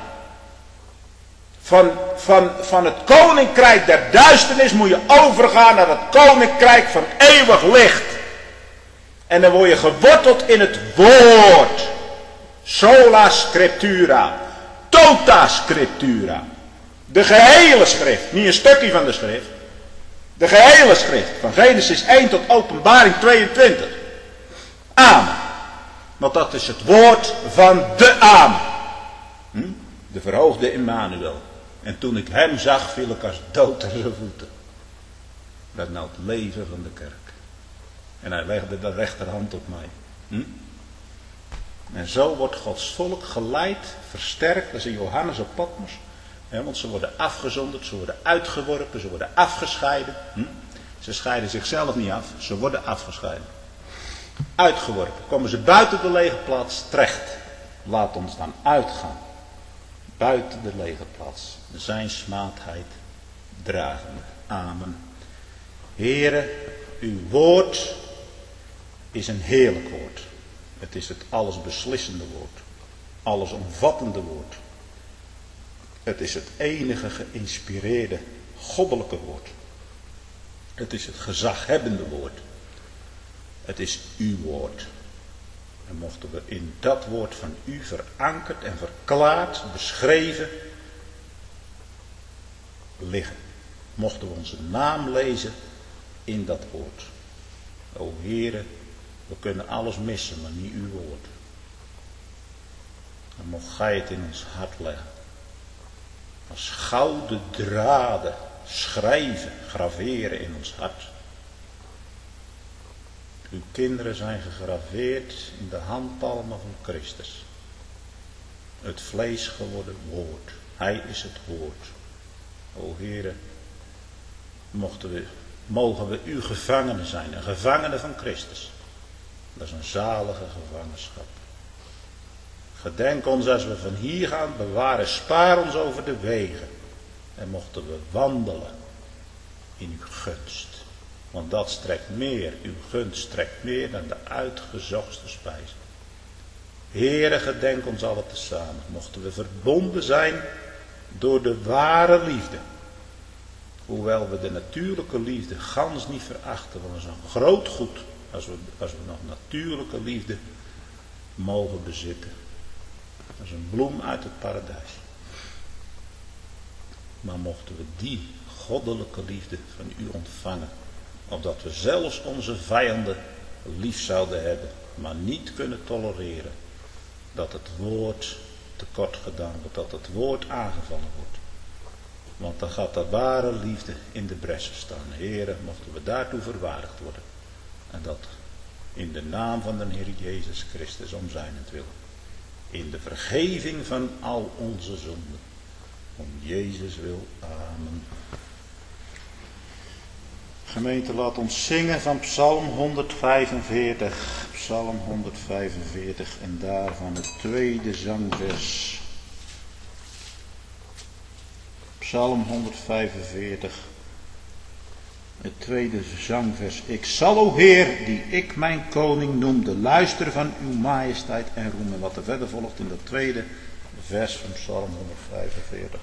Van het koninkrijk der duisternis moet je overgaan naar het koninkrijk van eeuwig licht. En dan word je geworteld in het woord. Sola scriptura. Tota scriptura. De gehele schrift. Niet een stukje van de schrift. De gehele schrift. Van Genesis 1 tot Openbaring 22. Amen. Want dat is het woord van de Amen. De verhoogde Immanuel. En toen ik hem zag, viel ik als dood aan zijn voeten. Dat is nou het leven van de kerk. En hij legde de rechterhand op mij. En zo wordt Gods volk geleid, versterkt. Dat is in Johannes op Patmos. Want ze worden afgezonderd, ze worden uitgeworpen, ze worden afgescheiden. Ze scheiden zichzelf niet af, ze worden afgescheiden. Uitgeworpen. Komen ze buiten de lege plaats terecht. Laat ons dan uitgaan. Buiten de lege plaats. Zijn smaadheid dragende. Amen. Heere, uw woord is een heerlijk woord. Het is het allesbeslissende woord. Allesomvattende woord. Het is het enige geïnspireerde goddelijke woord. Het is het gezaghebbende woord. Het is uw woord. En mochten we in dat woord van u verankerd en verklaard, beschreven liggen. Mochten we onze naam lezen in dat woord. O Heere, we kunnen alles missen, maar niet uw woord. Dan mocht gij het in ons hart leggen. Als gouden draden schrijven, graveren in ons hart. Uw kinderen zijn gegraveerd in de handpalmen van Christus. Het vlees geworden woord. Hij is het woord. O Heere, mogen we uw gevangenen zijn. Een gevangene van Christus. Dat is een zalige gevangenschap. Gedenk ons als we van hier gaan, bewaren, spaar ons over de wegen. En mochten we wandelen in uw gunst. Want dat strekt meer, uw gunst strekt meer dan de uitgezochtste spijs. Heere, gedenk ons allen tezamen. Mochten we verbonden zijn door de ware liefde. Hoewel we de natuurlijke liefde gans niet verachten. Want dat is een groot goed als we nog natuurlijke liefde mogen bezitten. Dat is een bloem uit het paradijs. Maar mochten we die goddelijke liefde van u ontvangen. Opdat we zelfs onze vijanden lief zouden hebben. Maar niet kunnen tolereren. Dat het woord tekort gedaan wordt. Dat het woord aangevallen wordt. Want dan gaat de ware liefde in de bressen staan. Heren, mochten we daartoe verwaardigd worden. En dat in de naam van de Heer Jezus Christus om zijnentwil. In de vergeving van al onze zonden. Om Jezus wil. Amen. Gemeente, laat ons zingen van Psalm 145. Psalm 145 en daarvan het tweede zangvers. Psalm 145. Het tweede zangvers. Ik zal, o Heer, die ik mijn koning noemde, luisteren van uw majesteit en roemen. Wat er verder volgt in dat tweede vers van Psalm 145.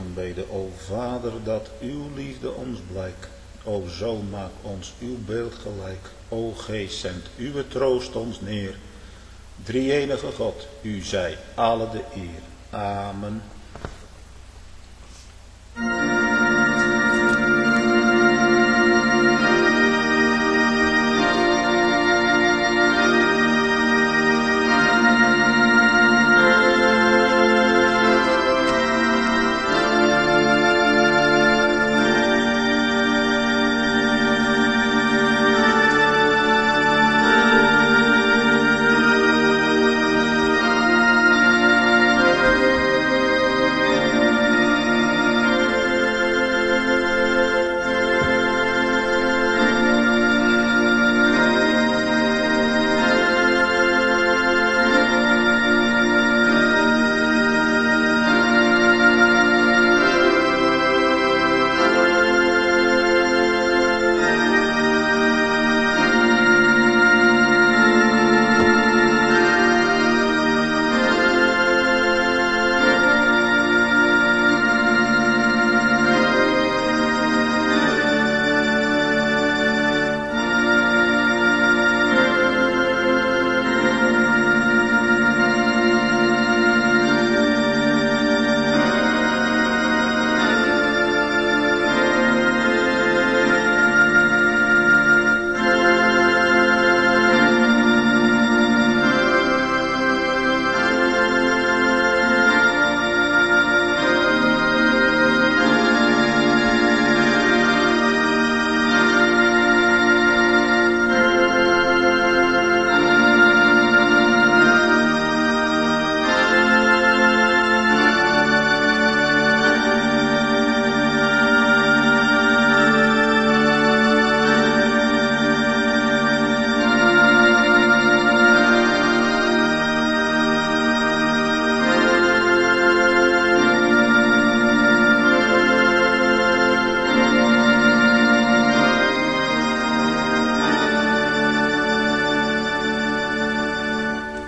tegenbeden. O Vader, dat uw liefde ons blijkt. O Zoon, maak ons uw beeld gelijk. O Geest, zend uw troost ons neer. Drie-enige God, u zij alle de eer. Amen.